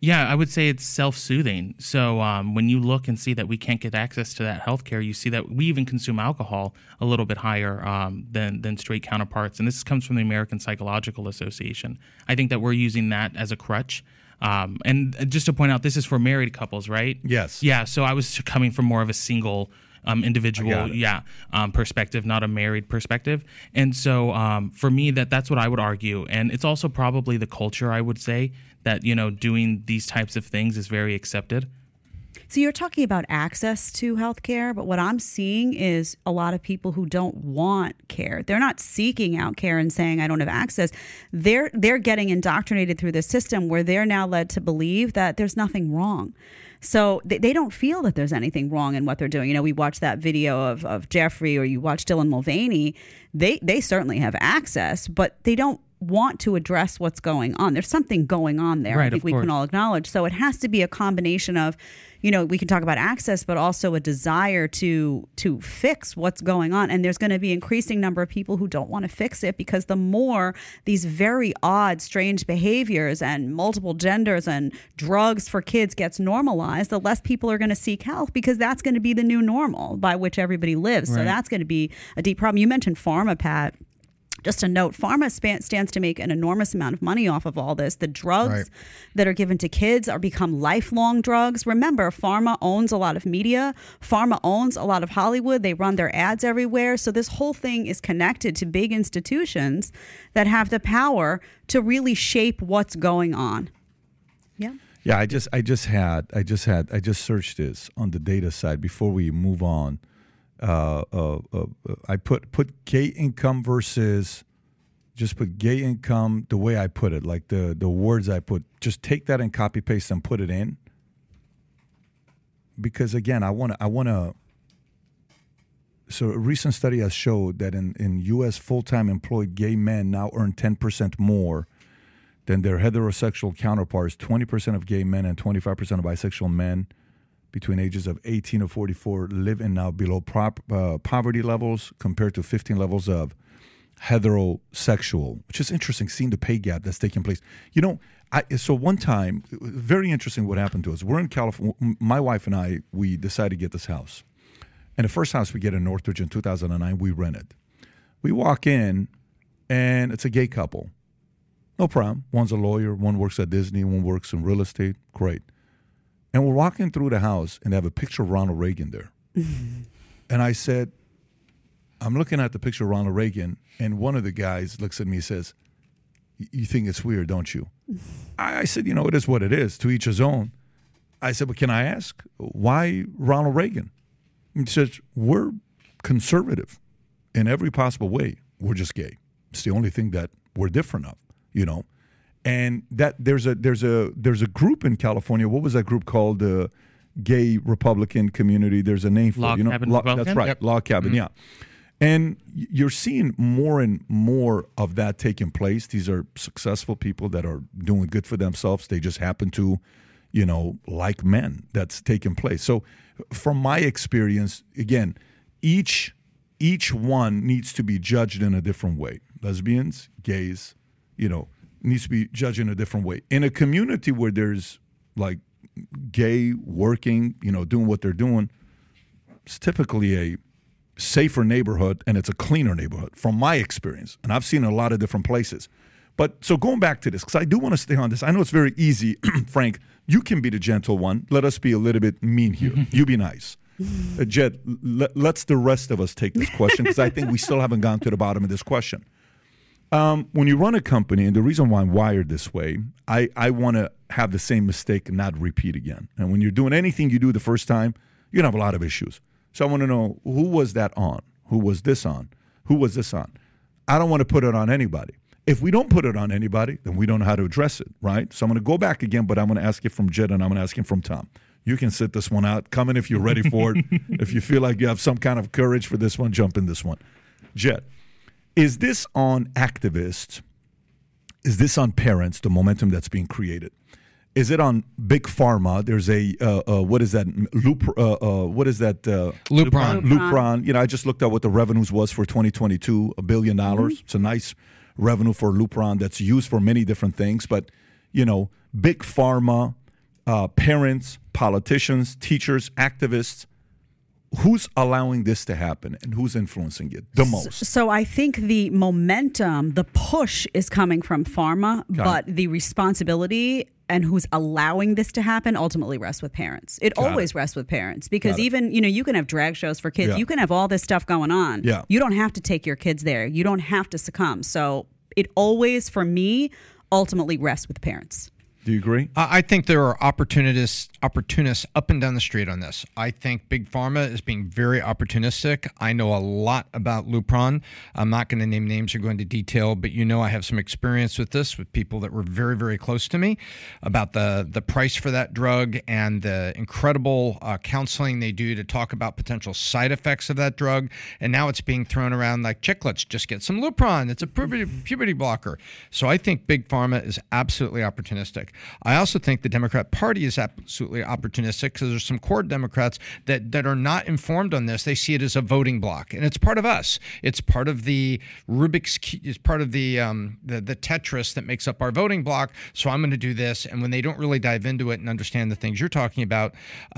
Yeah, I would say it's self-soothing. So when you look and see that we can't get access to that healthcare, you see that we even consume alcohol a little bit higher than straight counterparts. And this comes from the American Psychological Association. I think that we're using that as a crutch. And just to point out, this is for married couples, right? Yes. Yeah, so I was coming from more of a single individual perspective, not a married perspective. And so for me, that's what I would argue. And it's also probably the culture, I would say, that, you know, doing these types of things is very accepted. So you're talking about access to health care, but what I'm seeing is a lot of people who don't want care. They're not seeking out care and saying, I don't have access. They're getting indoctrinated through the system where they're now led to believe that there's nothing wrong. So they don't feel that there's anything wrong in what they're doing. You know, we watched that video of Jeffrey, or you watch Dylan Mulvaney. They certainly have access, but they don't want to address what's going on. There's something going on there. Right, I think we can all acknowledge. So it has to be a combination of, you know, we can talk about access, but also a desire to fix what's going on. And there's going to be increasing number of people who don't want to fix it, because the more these very odd, strange behaviors and multiple genders and drugs for kids gets normalized, the less people are going to seek help, because that's going to be the new normal by which everybody lives. Right. So that's going to be a deep problem. You mentioned pharma, Pat. Just a note, pharma stands to make an enormous amount of money off of all this. The drugs that are given to kids are become lifelong drugs. Remember, pharma owns a lot of media. Pharma owns a lot of Hollywood. They run their ads everywhere. So this whole thing is connected to big institutions that have the power to really shape what's going on. Yeah. Yeah, I just searched this on the data side before we move on. I put gay income versus, just put gay income the way I put it, like the words I put. Just take that and copy paste and put it in. Because again, I want to. So a recent study has showed that in U.S. full-time employed gay men now earn 10% more than their heterosexual counterparts. 20% of gay men and 25% of bisexual men between ages of 18 to 44 live in now below poverty levels compared to 15 levels of heterosexual, which is interesting, seeing the pay gap that's taking place. You know, so one time, very interesting what happened to us. We're in California. My wife and I, we decided to get this house. And the first house we get in Northridge in 2009, we rented. We walk in, and it's a gay couple. No problem. One's a lawyer, one works at Disney, one works in real estate. Great. And we're walking through the house, and they have a picture of Ronald Reagan there. And I said, I'm looking at the picture of Ronald Reagan, and one of the guys looks at me and says, you think it's weird, don't you? I said, you know, it is what it is, to each his own. I said, but can I ask, why Ronald Reagan? He says, we're conservative in every possible way. We're just gay. It's the only thing that we're different of, you know. And that there's a group in California. What was that group called? The Gay Republican Community. There's a name for Log it. You know, Cabin that's right. Yep. Log Cabin. Yeah. And you're seeing more and more of that taking place. These are successful people that are doing good for themselves. They just happen to, you know, like men. That's taking place. So, from my experience, again, each one needs to be judged in a different way. Lesbians, gays, you know, needs to be judged in a different way. In a community where there's like gay working, you know, doing what they're doing, it's typically a safer neighborhood and it's a cleaner neighborhood from my experience. And I've seen a lot of different places. But so going back to this, because I do want to stay on this. I know it's very easy, Frank. You can be the gentle one. Let us be a little bit mean here. You be nice. Jed, let's the rest of us take this question, because I think we still haven't gotten to the bottom of this question. When you run a company, and the reason why I'm wired this way, I want to have the same mistake and not repeat again. And when you're doing anything you do the first time, you're going to have a lot of issues. So I want to know, who was that on? Who was this on? Who was this on? I don't want to put it on anybody. If we don't put it on anybody, then we don't know how to address it, right? So I'm going to go back again, but I'm going to ask it from Jed and I'm going to ask him from Tom. You can sit this one out. Come in if you're ready for it. If you feel like you have some kind of courage for this one, jump in this one. Jed. Is this on activists? Is this on parents, the momentum that's being created? Is it on big pharma? There's a, what is that? Lupron. Lupron. You know, I just looked at what the revenues was for 2022, $1 billion. It's a nice revenue for Lupron that's used for many different things. But, you know, big pharma, parents, politicians, teachers, activists. Who's allowing this to happen and who's influencing it the most? So I think the momentum, the push is coming from pharma, but the responsibility and who's allowing this to happen ultimately rests with parents. It always rests with parents because even, you can have drag shows for kids. You can have all this stuff going on. Yeah. You don't have to take your kids there. You don't have to succumb. So it always, for me, ultimately rests with parents. Do you agree? I think there are opportunists up and down the street on this. I think Big Pharma is being very opportunistic. I know a lot about Lupron. I'm not going to name names or go into detail, but I have some experience with this with people that were very, very close to me about the price for that drug and the incredible counseling they do to talk about potential side effects of that drug. And now it's being thrown around like chiclets. Just get some Lupron. It's a puberty blocker. So I think Big Pharma is absolutely opportunistic. I also think the Democrat Party is absolutely opportunistic because there's some core Democrats that are not informed on this. They see it as a voting block, and it's part of us. It's part of the Rubik's Cube. It's part of the Tetris that makes up our voting block. So I'm going to do this, and when they don't really dive into it and understand the things you're talking about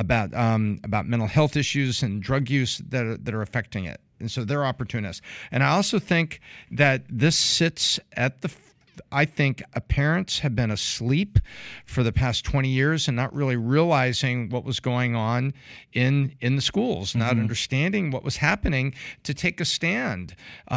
mental health issues and drug use that are affecting it, and so they're opportunists. And I also think that this sits at I think parents have been asleep for the past 20 years and not really realizing what was going on in the schools, not understanding what was happening to take a stand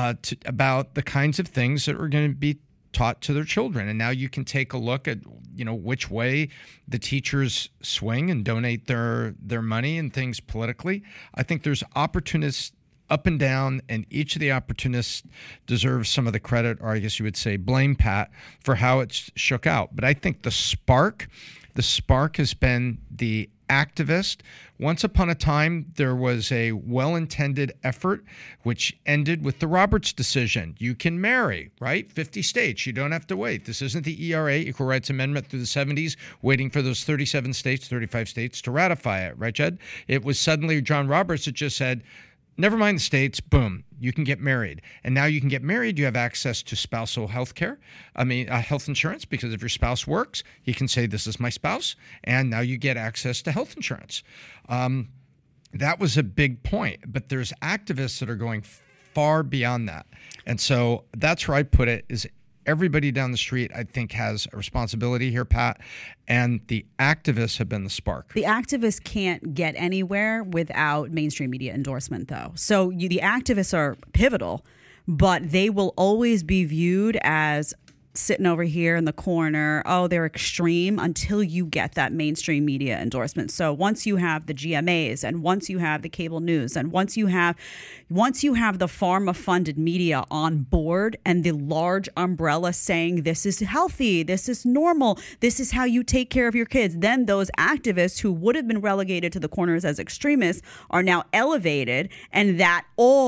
about the kinds of things that are going to be taught to their children. And now you can take a look at, which way the teachers swing and donate their money and things politically. I think there's opportunists up and down, and each of the opportunists deserves some of the credit, or I guess you would say blame Pat, for how it's shook out. But I think the spark has been the activist. Once upon a time, there was a well-intended effort which ended with the Roberts decision. You can marry, right? 50 states. You don't have to wait. This isn't the ERA, Equal Rights Amendment, through the 70s, waiting for those 37 states, 35 states to ratify it, right, Jed? It was suddenly John Roberts that just said, never mind the states, boom, you can get married. And now you can get married, you have access to spousal health care, health insurance, because if your spouse works, he can say, this is my spouse, and now you get access to health insurance. That was a big point, but there's activists that are going far beyond that. And so that's where I put it, is everybody down the street, I think, has a responsibility here, Pat, and the activists have been the spark. The activists can't get anywhere without mainstream media endorsement, though. So the activists are pivotal, but they will always be viewed as sitting over here in the corner, they're extreme, until you get that mainstream media endorsement. So once you have the GMAs, and once you have the cable news, and once you have the pharma-funded media on board and the large umbrella saying this is healthy, this is normal, this is how you take care of your kids, then those activists who would have been relegated to the corners as extremists are now elevated, and that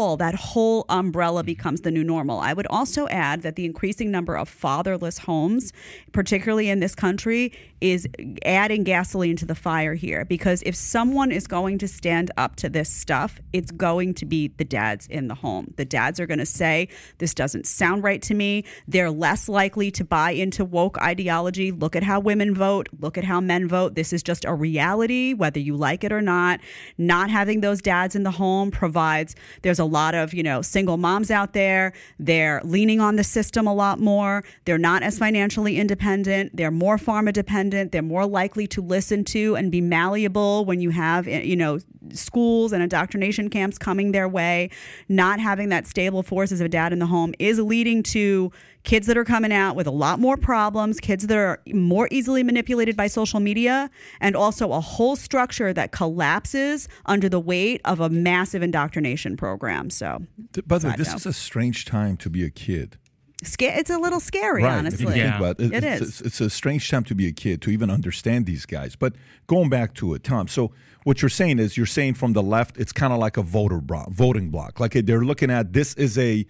whole umbrella becomes the new normal. I would also add that the increasing number of fatherless homes, particularly in this country, is adding gasoline to the fire here. Because if someone is going to stand up to this stuff, it's going to be the dads in the home. The dads are going to say, this doesn't sound right to me. They're less likely to buy into woke ideology. Look at how women vote. Look at how men vote. This is just a reality, whether you like it or not. Not having those dads in the home provides, there's a lot of, single moms out there. They're leaning on the system a lot more. They're not as financially independent. They're more pharma dependent. They're more likely to listen to and be malleable when you have, schools and indoctrination camps coming their way. Not having that stable force as a dad in the home is leading to kids that are coming out with a lot more problems, kids that are more easily manipulated by social media, and also a whole structure that collapses under the weight of a massive indoctrination program. So, by the way, this is a strange time to be a kid. It's a little scary, right, honestly. If you think about it, it's a strange time to be a kid, to even understand these guys. But going back to it, Tom, so what you're saying from the left, it's kind of like a voting block. Like they're looking at this is a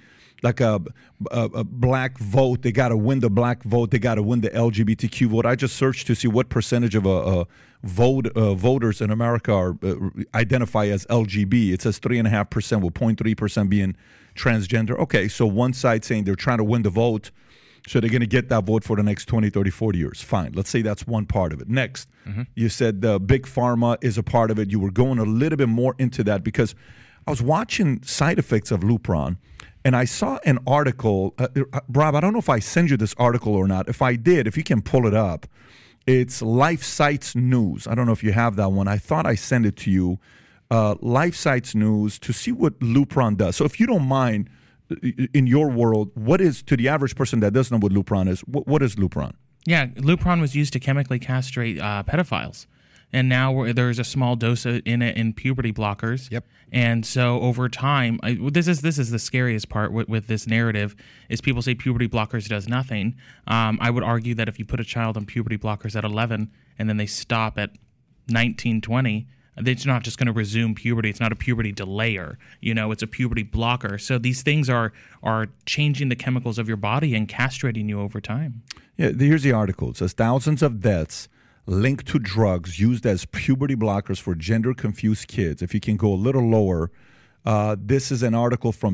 black vote. They got to win the black vote. They got to win the LGBTQ vote. I just searched to see what percentage of voters in America are identify as LGB. It says 3.5%, with 0.3% being transgender. Okay, so one side saying they're trying to win the vote So they're going to get that vote for the next 20, 30, 40 years. Fine. Let's say that's one part of it. Next, you said Big Pharma is a part of it. You were going a little bit more into that because I was watching side effects of Lupron, and I saw an article. Rob, I don't know if I sent you this article or not. If I did, if you can pull it up, it's Life Sites News. I don't know if you have that one. I thought I sent it to you. Life Sites News to see what Lupron does. So if you don't mind, in your world, what is, to the average person that doesn't know what Lupron is, what is Lupron? Yeah, Lupron was used to chemically castrate pedophiles. And now there's a small dose in it in puberty blockers. Yep. And so over time, this is the scariest part with this narrative, is people say puberty blockers does nothing. I would argue that if you put a child on puberty blockers at 11 and then they stop at 19, 20, it's not just going to resume puberty. It's not a puberty delayer. It's a puberty blocker. So these things are changing the chemicals of your body and castrating you over time. Yeah, here's the article. It says thousands of deaths linked to drugs used as puberty blockers for gender-confused kids. If you can go a little lower, this is an article from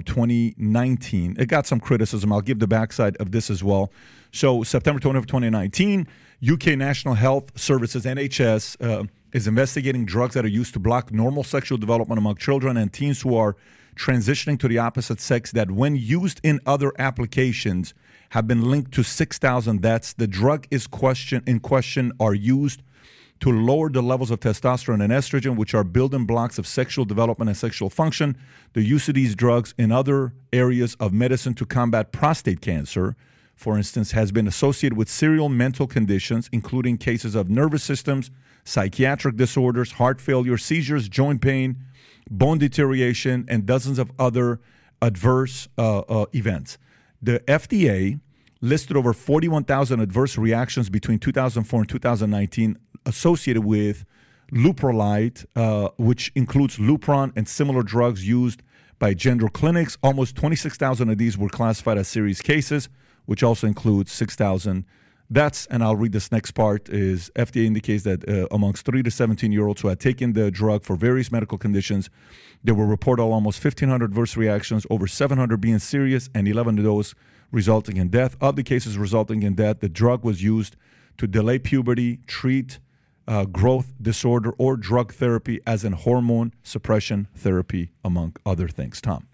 2019. It got some criticism. I'll give the backside of this as well. So September 20th, 2019, UK National Health Services, NHS, is investigating drugs that are used to block normal sexual development among children and teens who are transitioning to the opposite sex that, when used in other applications, have been linked to 6,000 deaths. The drug in question are used to lower the levels of testosterone and estrogen, which are building blocks of sexual development and sexual function. The use of these drugs in other areas of medicine to combat prostate cancer, for instance, has been associated with serious mental conditions, including cases of nervous systems, psychiatric disorders, heart failure, seizures, joint pain, bone deterioration, and dozens of other adverse events. The FDA listed over 41,000 adverse reactions between 2004 and 2019 associated with Leuprolide, which includes Lupron and similar drugs used by gender clinics. Almost 26,000 of these were classified as serious cases, which also includes 6,000 deaths. And I'll read this next part. Is FDA indicates that amongst 3 to 17-year-olds who had taken the drug for various medical conditions, there were reported almost 1,500 adverse reactions, over 700 being serious, and 11 of those resulting in death. Of the cases resulting in death, the drug was used to delay puberty, treat growth disorder, or drug therapy, as in hormone suppression therapy, among other things. Tom.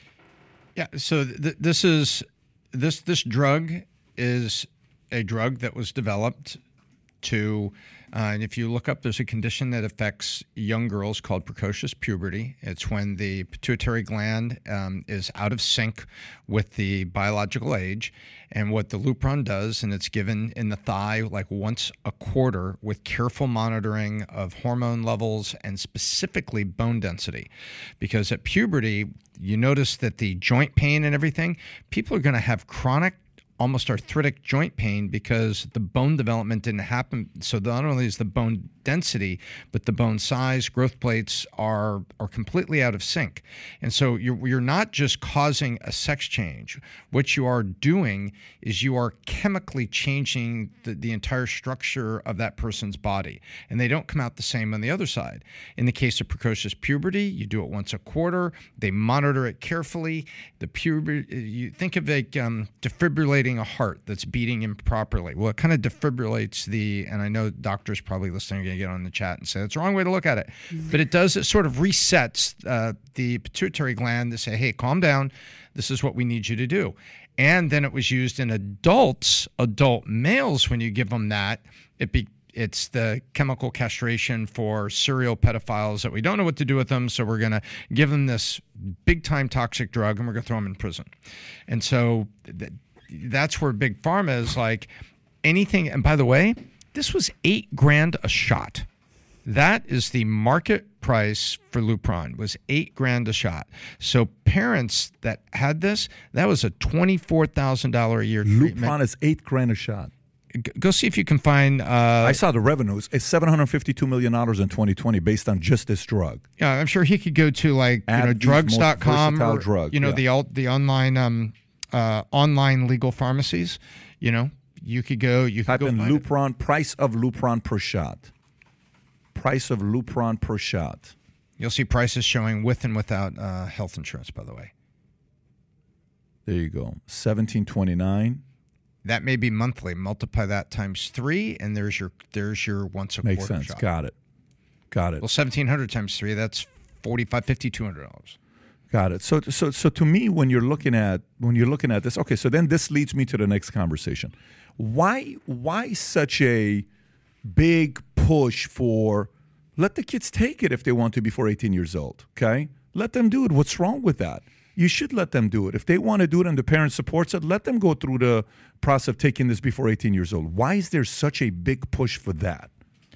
Yeah, so this drug is a drug that was developed to, and if you look up, there's a condition that affects young girls called precocious puberty. It's when the pituitary gland is out of sync with the biological age. And what the Lupron does, and it's given in the thigh like once a quarter with careful monitoring of hormone levels and specifically bone density. Because at puberty, you notice that the joint pain and everything, people are going to have chronic, almost arthritic joint pain because the bone development didn't happen. So not only is the bone density, but the bone size, growth plates are completely out of sync. And so you're not just causing a sex change. What you are doing is you are chemically changing the entire structure of that person's body. And they don't come out the same on the other side. In the case of precocious puberty, you do it once a quarter. They monitor it carefully. You think of like defibrillating a heart that's beating improperly. Well, it kind of defibrillates and I know doctors probably listening are going to get on the chat and say that's the wrong way to look at it. But it sort of resets the pituitary gland to say, hey, calm down. This is what we need you to do. And then it was used in adult males. When you give them that, it's the chemical castration for serial pedophiles that we don't know what to do with them. So we're going to give them this big time toxic drug and we're going to throw them in prison. And so that's where Big Pharma is like anything. And by the way, this was $8,000 a shot. That is the market price for Lupron, was $8,000 a shot. So parents that had this, that was a $24,000 a year treatment. Lupron is $8,000 a shot. Go see if you can find. I saw the revenues. It's $752 million in 2020 based on just this drug. Yeah, I'm sure he could go to like drugs.com or drug, the online online legal pharmacies. You could go. You type could in Lupron. Price of Lupron per shot. Price of Lupron per shot. You'll see prices showing with and without health insurance. By the way, there you go. $17.29. That may be monthly. Multiply that times 3, and there's your once a Makes quarter sense. shot. Got it. Well, 1,700 times 3, that's $45, $200. Got it. So to me, when you're looking at this, okay. So then this leads me to the next conversation. Why such a big push for let the kids take it if they want to before 18 years old? Okay, let them do it. What's wrong with that? You should let them do it. If they want to do it and the parent supports it, let them go through the process of taking this before 18 years old. Why is there such a big push for that?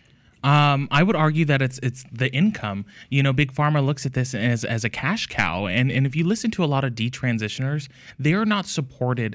I would argue that it's the income. Big Pharma looks at this as a cash cow, and if you listen to a lot of detransitioners, they are not supported,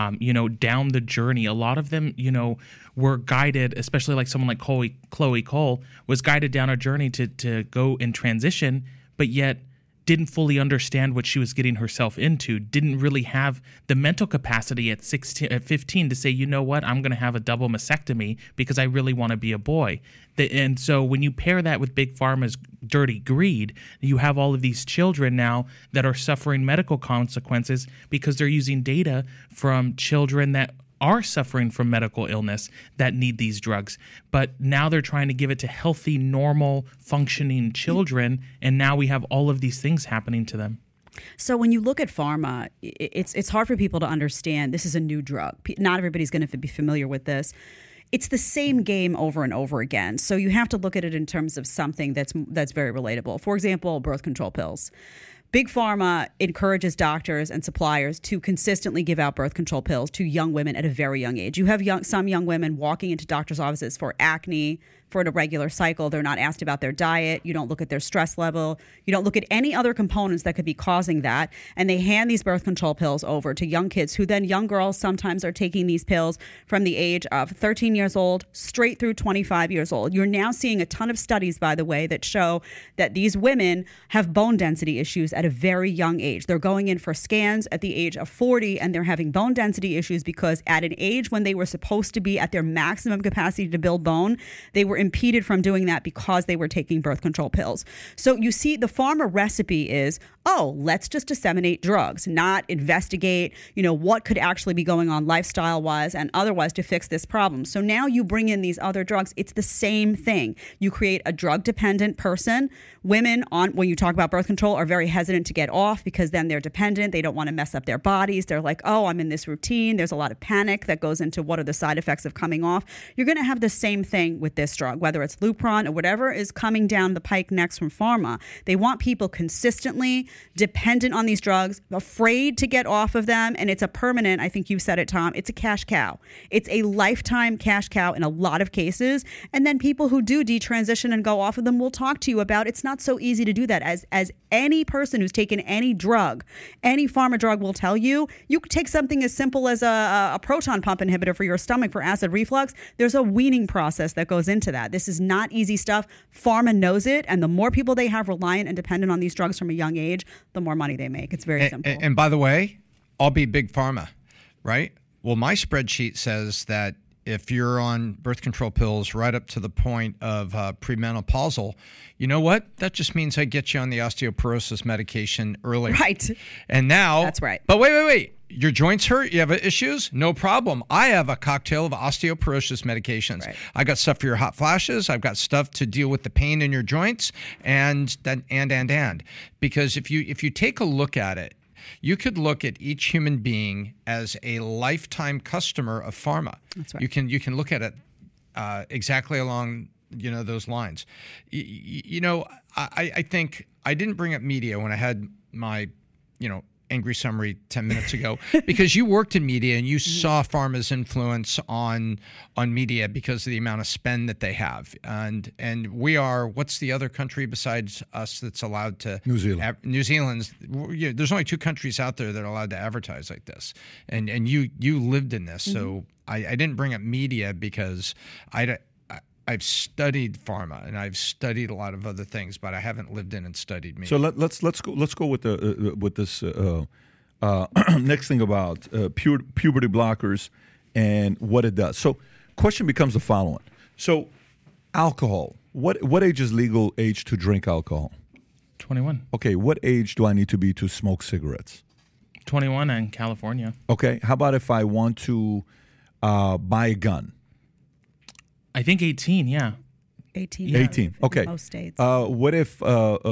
down the journey. A lot of them, were guided, especially like someone like Chloe Cole was guided down a journey to go and transition, but yet didn't fully understand what she was getting herself into, didn't really have the mental capacity at 15 to say, you know what, I'm going to have a double mastectomy because I really want to be a boy. And so when you pair that with Big Pharma's dirty greed, you have all of these children now that are suffering medical consequences because they're using data from children that are suffering from medical illness that need these drugs. But now they're trying to give it to healthy, normal, functioning children, and now we have all of these things happening to them. So when you look at pharma, it's hard for people to understand this is a new drug. Not everybody's going to be familiar with this. It's the same game over and over again. So you have to look at it in terms of something that's very relatable. For example, birth control pills. Big Pharma encourages doctors and suppliers to consistently give out birth control pills to young women at a very young age. You have some young women walking into doctors' offices for acne, for an irregular cycle. They're not asked about their diet. You don't look at their stress level. You don't look at any other components that could be causing that. And they hand these birth control pills over to young kids who then, young girls sometimes are taking these pills from the age of 13 years old straight through 25 years old. You're now seeing a ton of studies, by the way, that show that these women have bone density issues at a very young age. They're going in for scans at the age of 40 and they're having bone density issues because at an age when they were supposed to be at their maximum capacity to build bone, they were impeded from doing that because they were taking birth control pills. So you see, the pharma recipe is, let's just disseminate drugs, not investigate, what could actually be going on lifestyle-wise and otherwise to fix this problem. So now you bring in these other drugs. It's the same thing. You create a drug-dependent person. Women, when you talk about birth control, are very hesitant to get off because then they're dependent. They don't want to mess up their bodies. They're like, I'm in this routine. There's a lot of panic that goes into what are the side effects of coming off. You're going to have the same thing with this drug, whether it's Lupron or whatever is coming down the pike next from pharma. They want people consistently dependent on these drugs, afraid to get off of them, and it's a permanent, I think you said it, Tom, it's a cash cow. It's a lifetime cash cow in a lot of cases. And then people who do detransition and go off of them will talk to you about it's not so easy to do that. As any person who's taken any drug, any pharma drug will tell you, you could take something as simple as a proton pump inhibitor for your stomach for acid reflux. There's a weaning process that goes into that. This is not easy stuff. Pharma knows it, and the more people they have reliant and dependent on these drugs from a young age, the more money they make. It's very simple. And by the way, I'll be Big Pharma, right? Well, my spreadsheet says that if you're on birth control pills right up to the point of premenopausal, you know what? That just means I get you on the osteoporosis medication early. Right. And now... That's right. But wait. Your joints hurt? You have issues? No problem. I have a cocktail of osteoporosis medications. Right. I got stuff for your hot flashes. I've got stuff to deal with the pain in your joints, and. Because if you take a look at it, you could look at each human being as a lifetime customer of pharma. That's right. You can look at it exactly along those lines. I think I didn't bring up media when I had my angry summary 10 minutes ago because you worked in media and you saw pharma's influence on media because of the amount of spend that they have. And we are, what's the other country besides us that's allowed to? New Zealand. New Zealand's, there's only 2 countries out there that are allowed to advertise like this. And you lived in this. So I didn't bring up media because I've studied pharma and I've studied a lot of other things, but I haven't lived in and studied media. So let's go with this next thing about puberty blockers and what it does. So, question becomes the following: so, alcohol. What age is legal age to drink alcohol? 21. Okay. What age do I need to be to smoke cigarettes? 21 in California. Okay. How about if I want to buy a gun? I think 18, yeah. 18. Yeah. 18. Okay. Most states. What if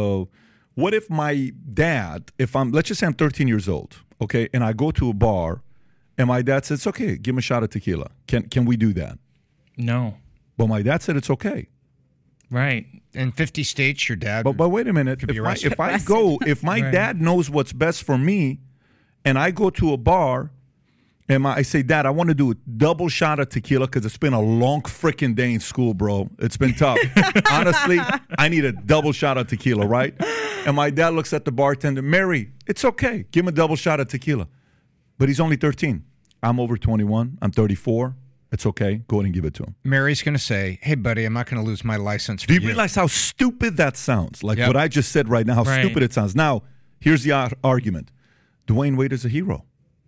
my dad, let's just say I'm 13 years old, okay, and I go to a bar, and my dad says, it's okay, give him a shot of tequila. Can we do that? No. But my dad said it's okay. Right. In 50 states, your dad. But wait a minute. could be arrested. If my Right. dad knows what's best for me, and I go to a bar, and I say, Dad, I want to do a double shot of tequila because it's been a long freaking day in school, bro. It's been tough. Honestly, I need a double shot of tequila, right? And my dad looks at the bartender, Mary, it's okay. Give him a double shot of tequila. But he's only 13. I'm over 21. I'm 34. It's okay. Go ahead and give it to him. Mary's going to say, hey, buddy, I'm not going to lose my license for Do you. you realize how stupid that sounds? Like Yep. what I just said right now, how Right. stupid it sounds. Now, here's the argument. Dwayne Wade is a hero.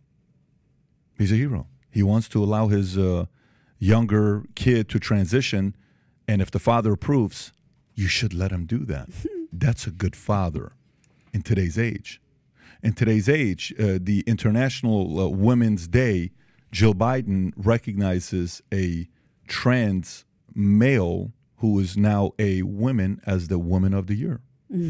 He's a hero. He wants to allow his younger kid to transition, and if the father approves, you should let him do that. That's a good father in today's age. In today's age, the International Women's Day, Jill Biden recognizes a trans male who is now a woman as the Woman of the Year.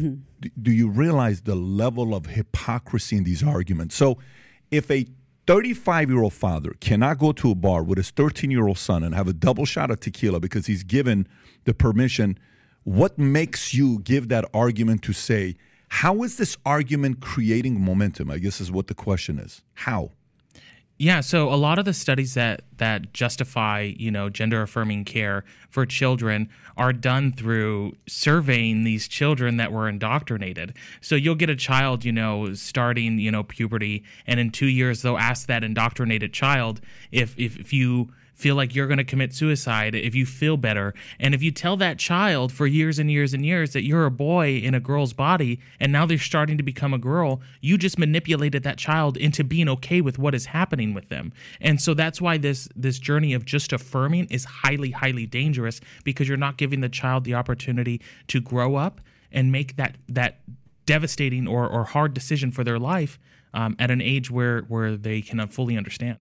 Do you realize the level of hypocrisy in these arguments? So if a 35-year-old father cannot go to a bar with his 13-year-old son and have a double shot of tequila because he's given the permission, what makes you give that argument to say, how is this argument creating momentum? I guess is what the question is. How? Yeah, so a lot of the studies that justify, gender affirming care for children are done through surveying these children that were indoctrinated. So you'll get a child, starting, puberty, and in 2 years they'll ask that indoctrinated child if you feel like you're going to commit suicide, if you feel better. And if you tell that child for years and years and years that you're a boy in a girl's body and now they're starting to become a girl, you just manipulated that child into being okay with what is happening with them. And so that's why this journey of just affirming is highly, highly dangerous, because you're not giving the child the opportunity to grow up and make that devastating or hard decision for their life at an age where they can fully understand.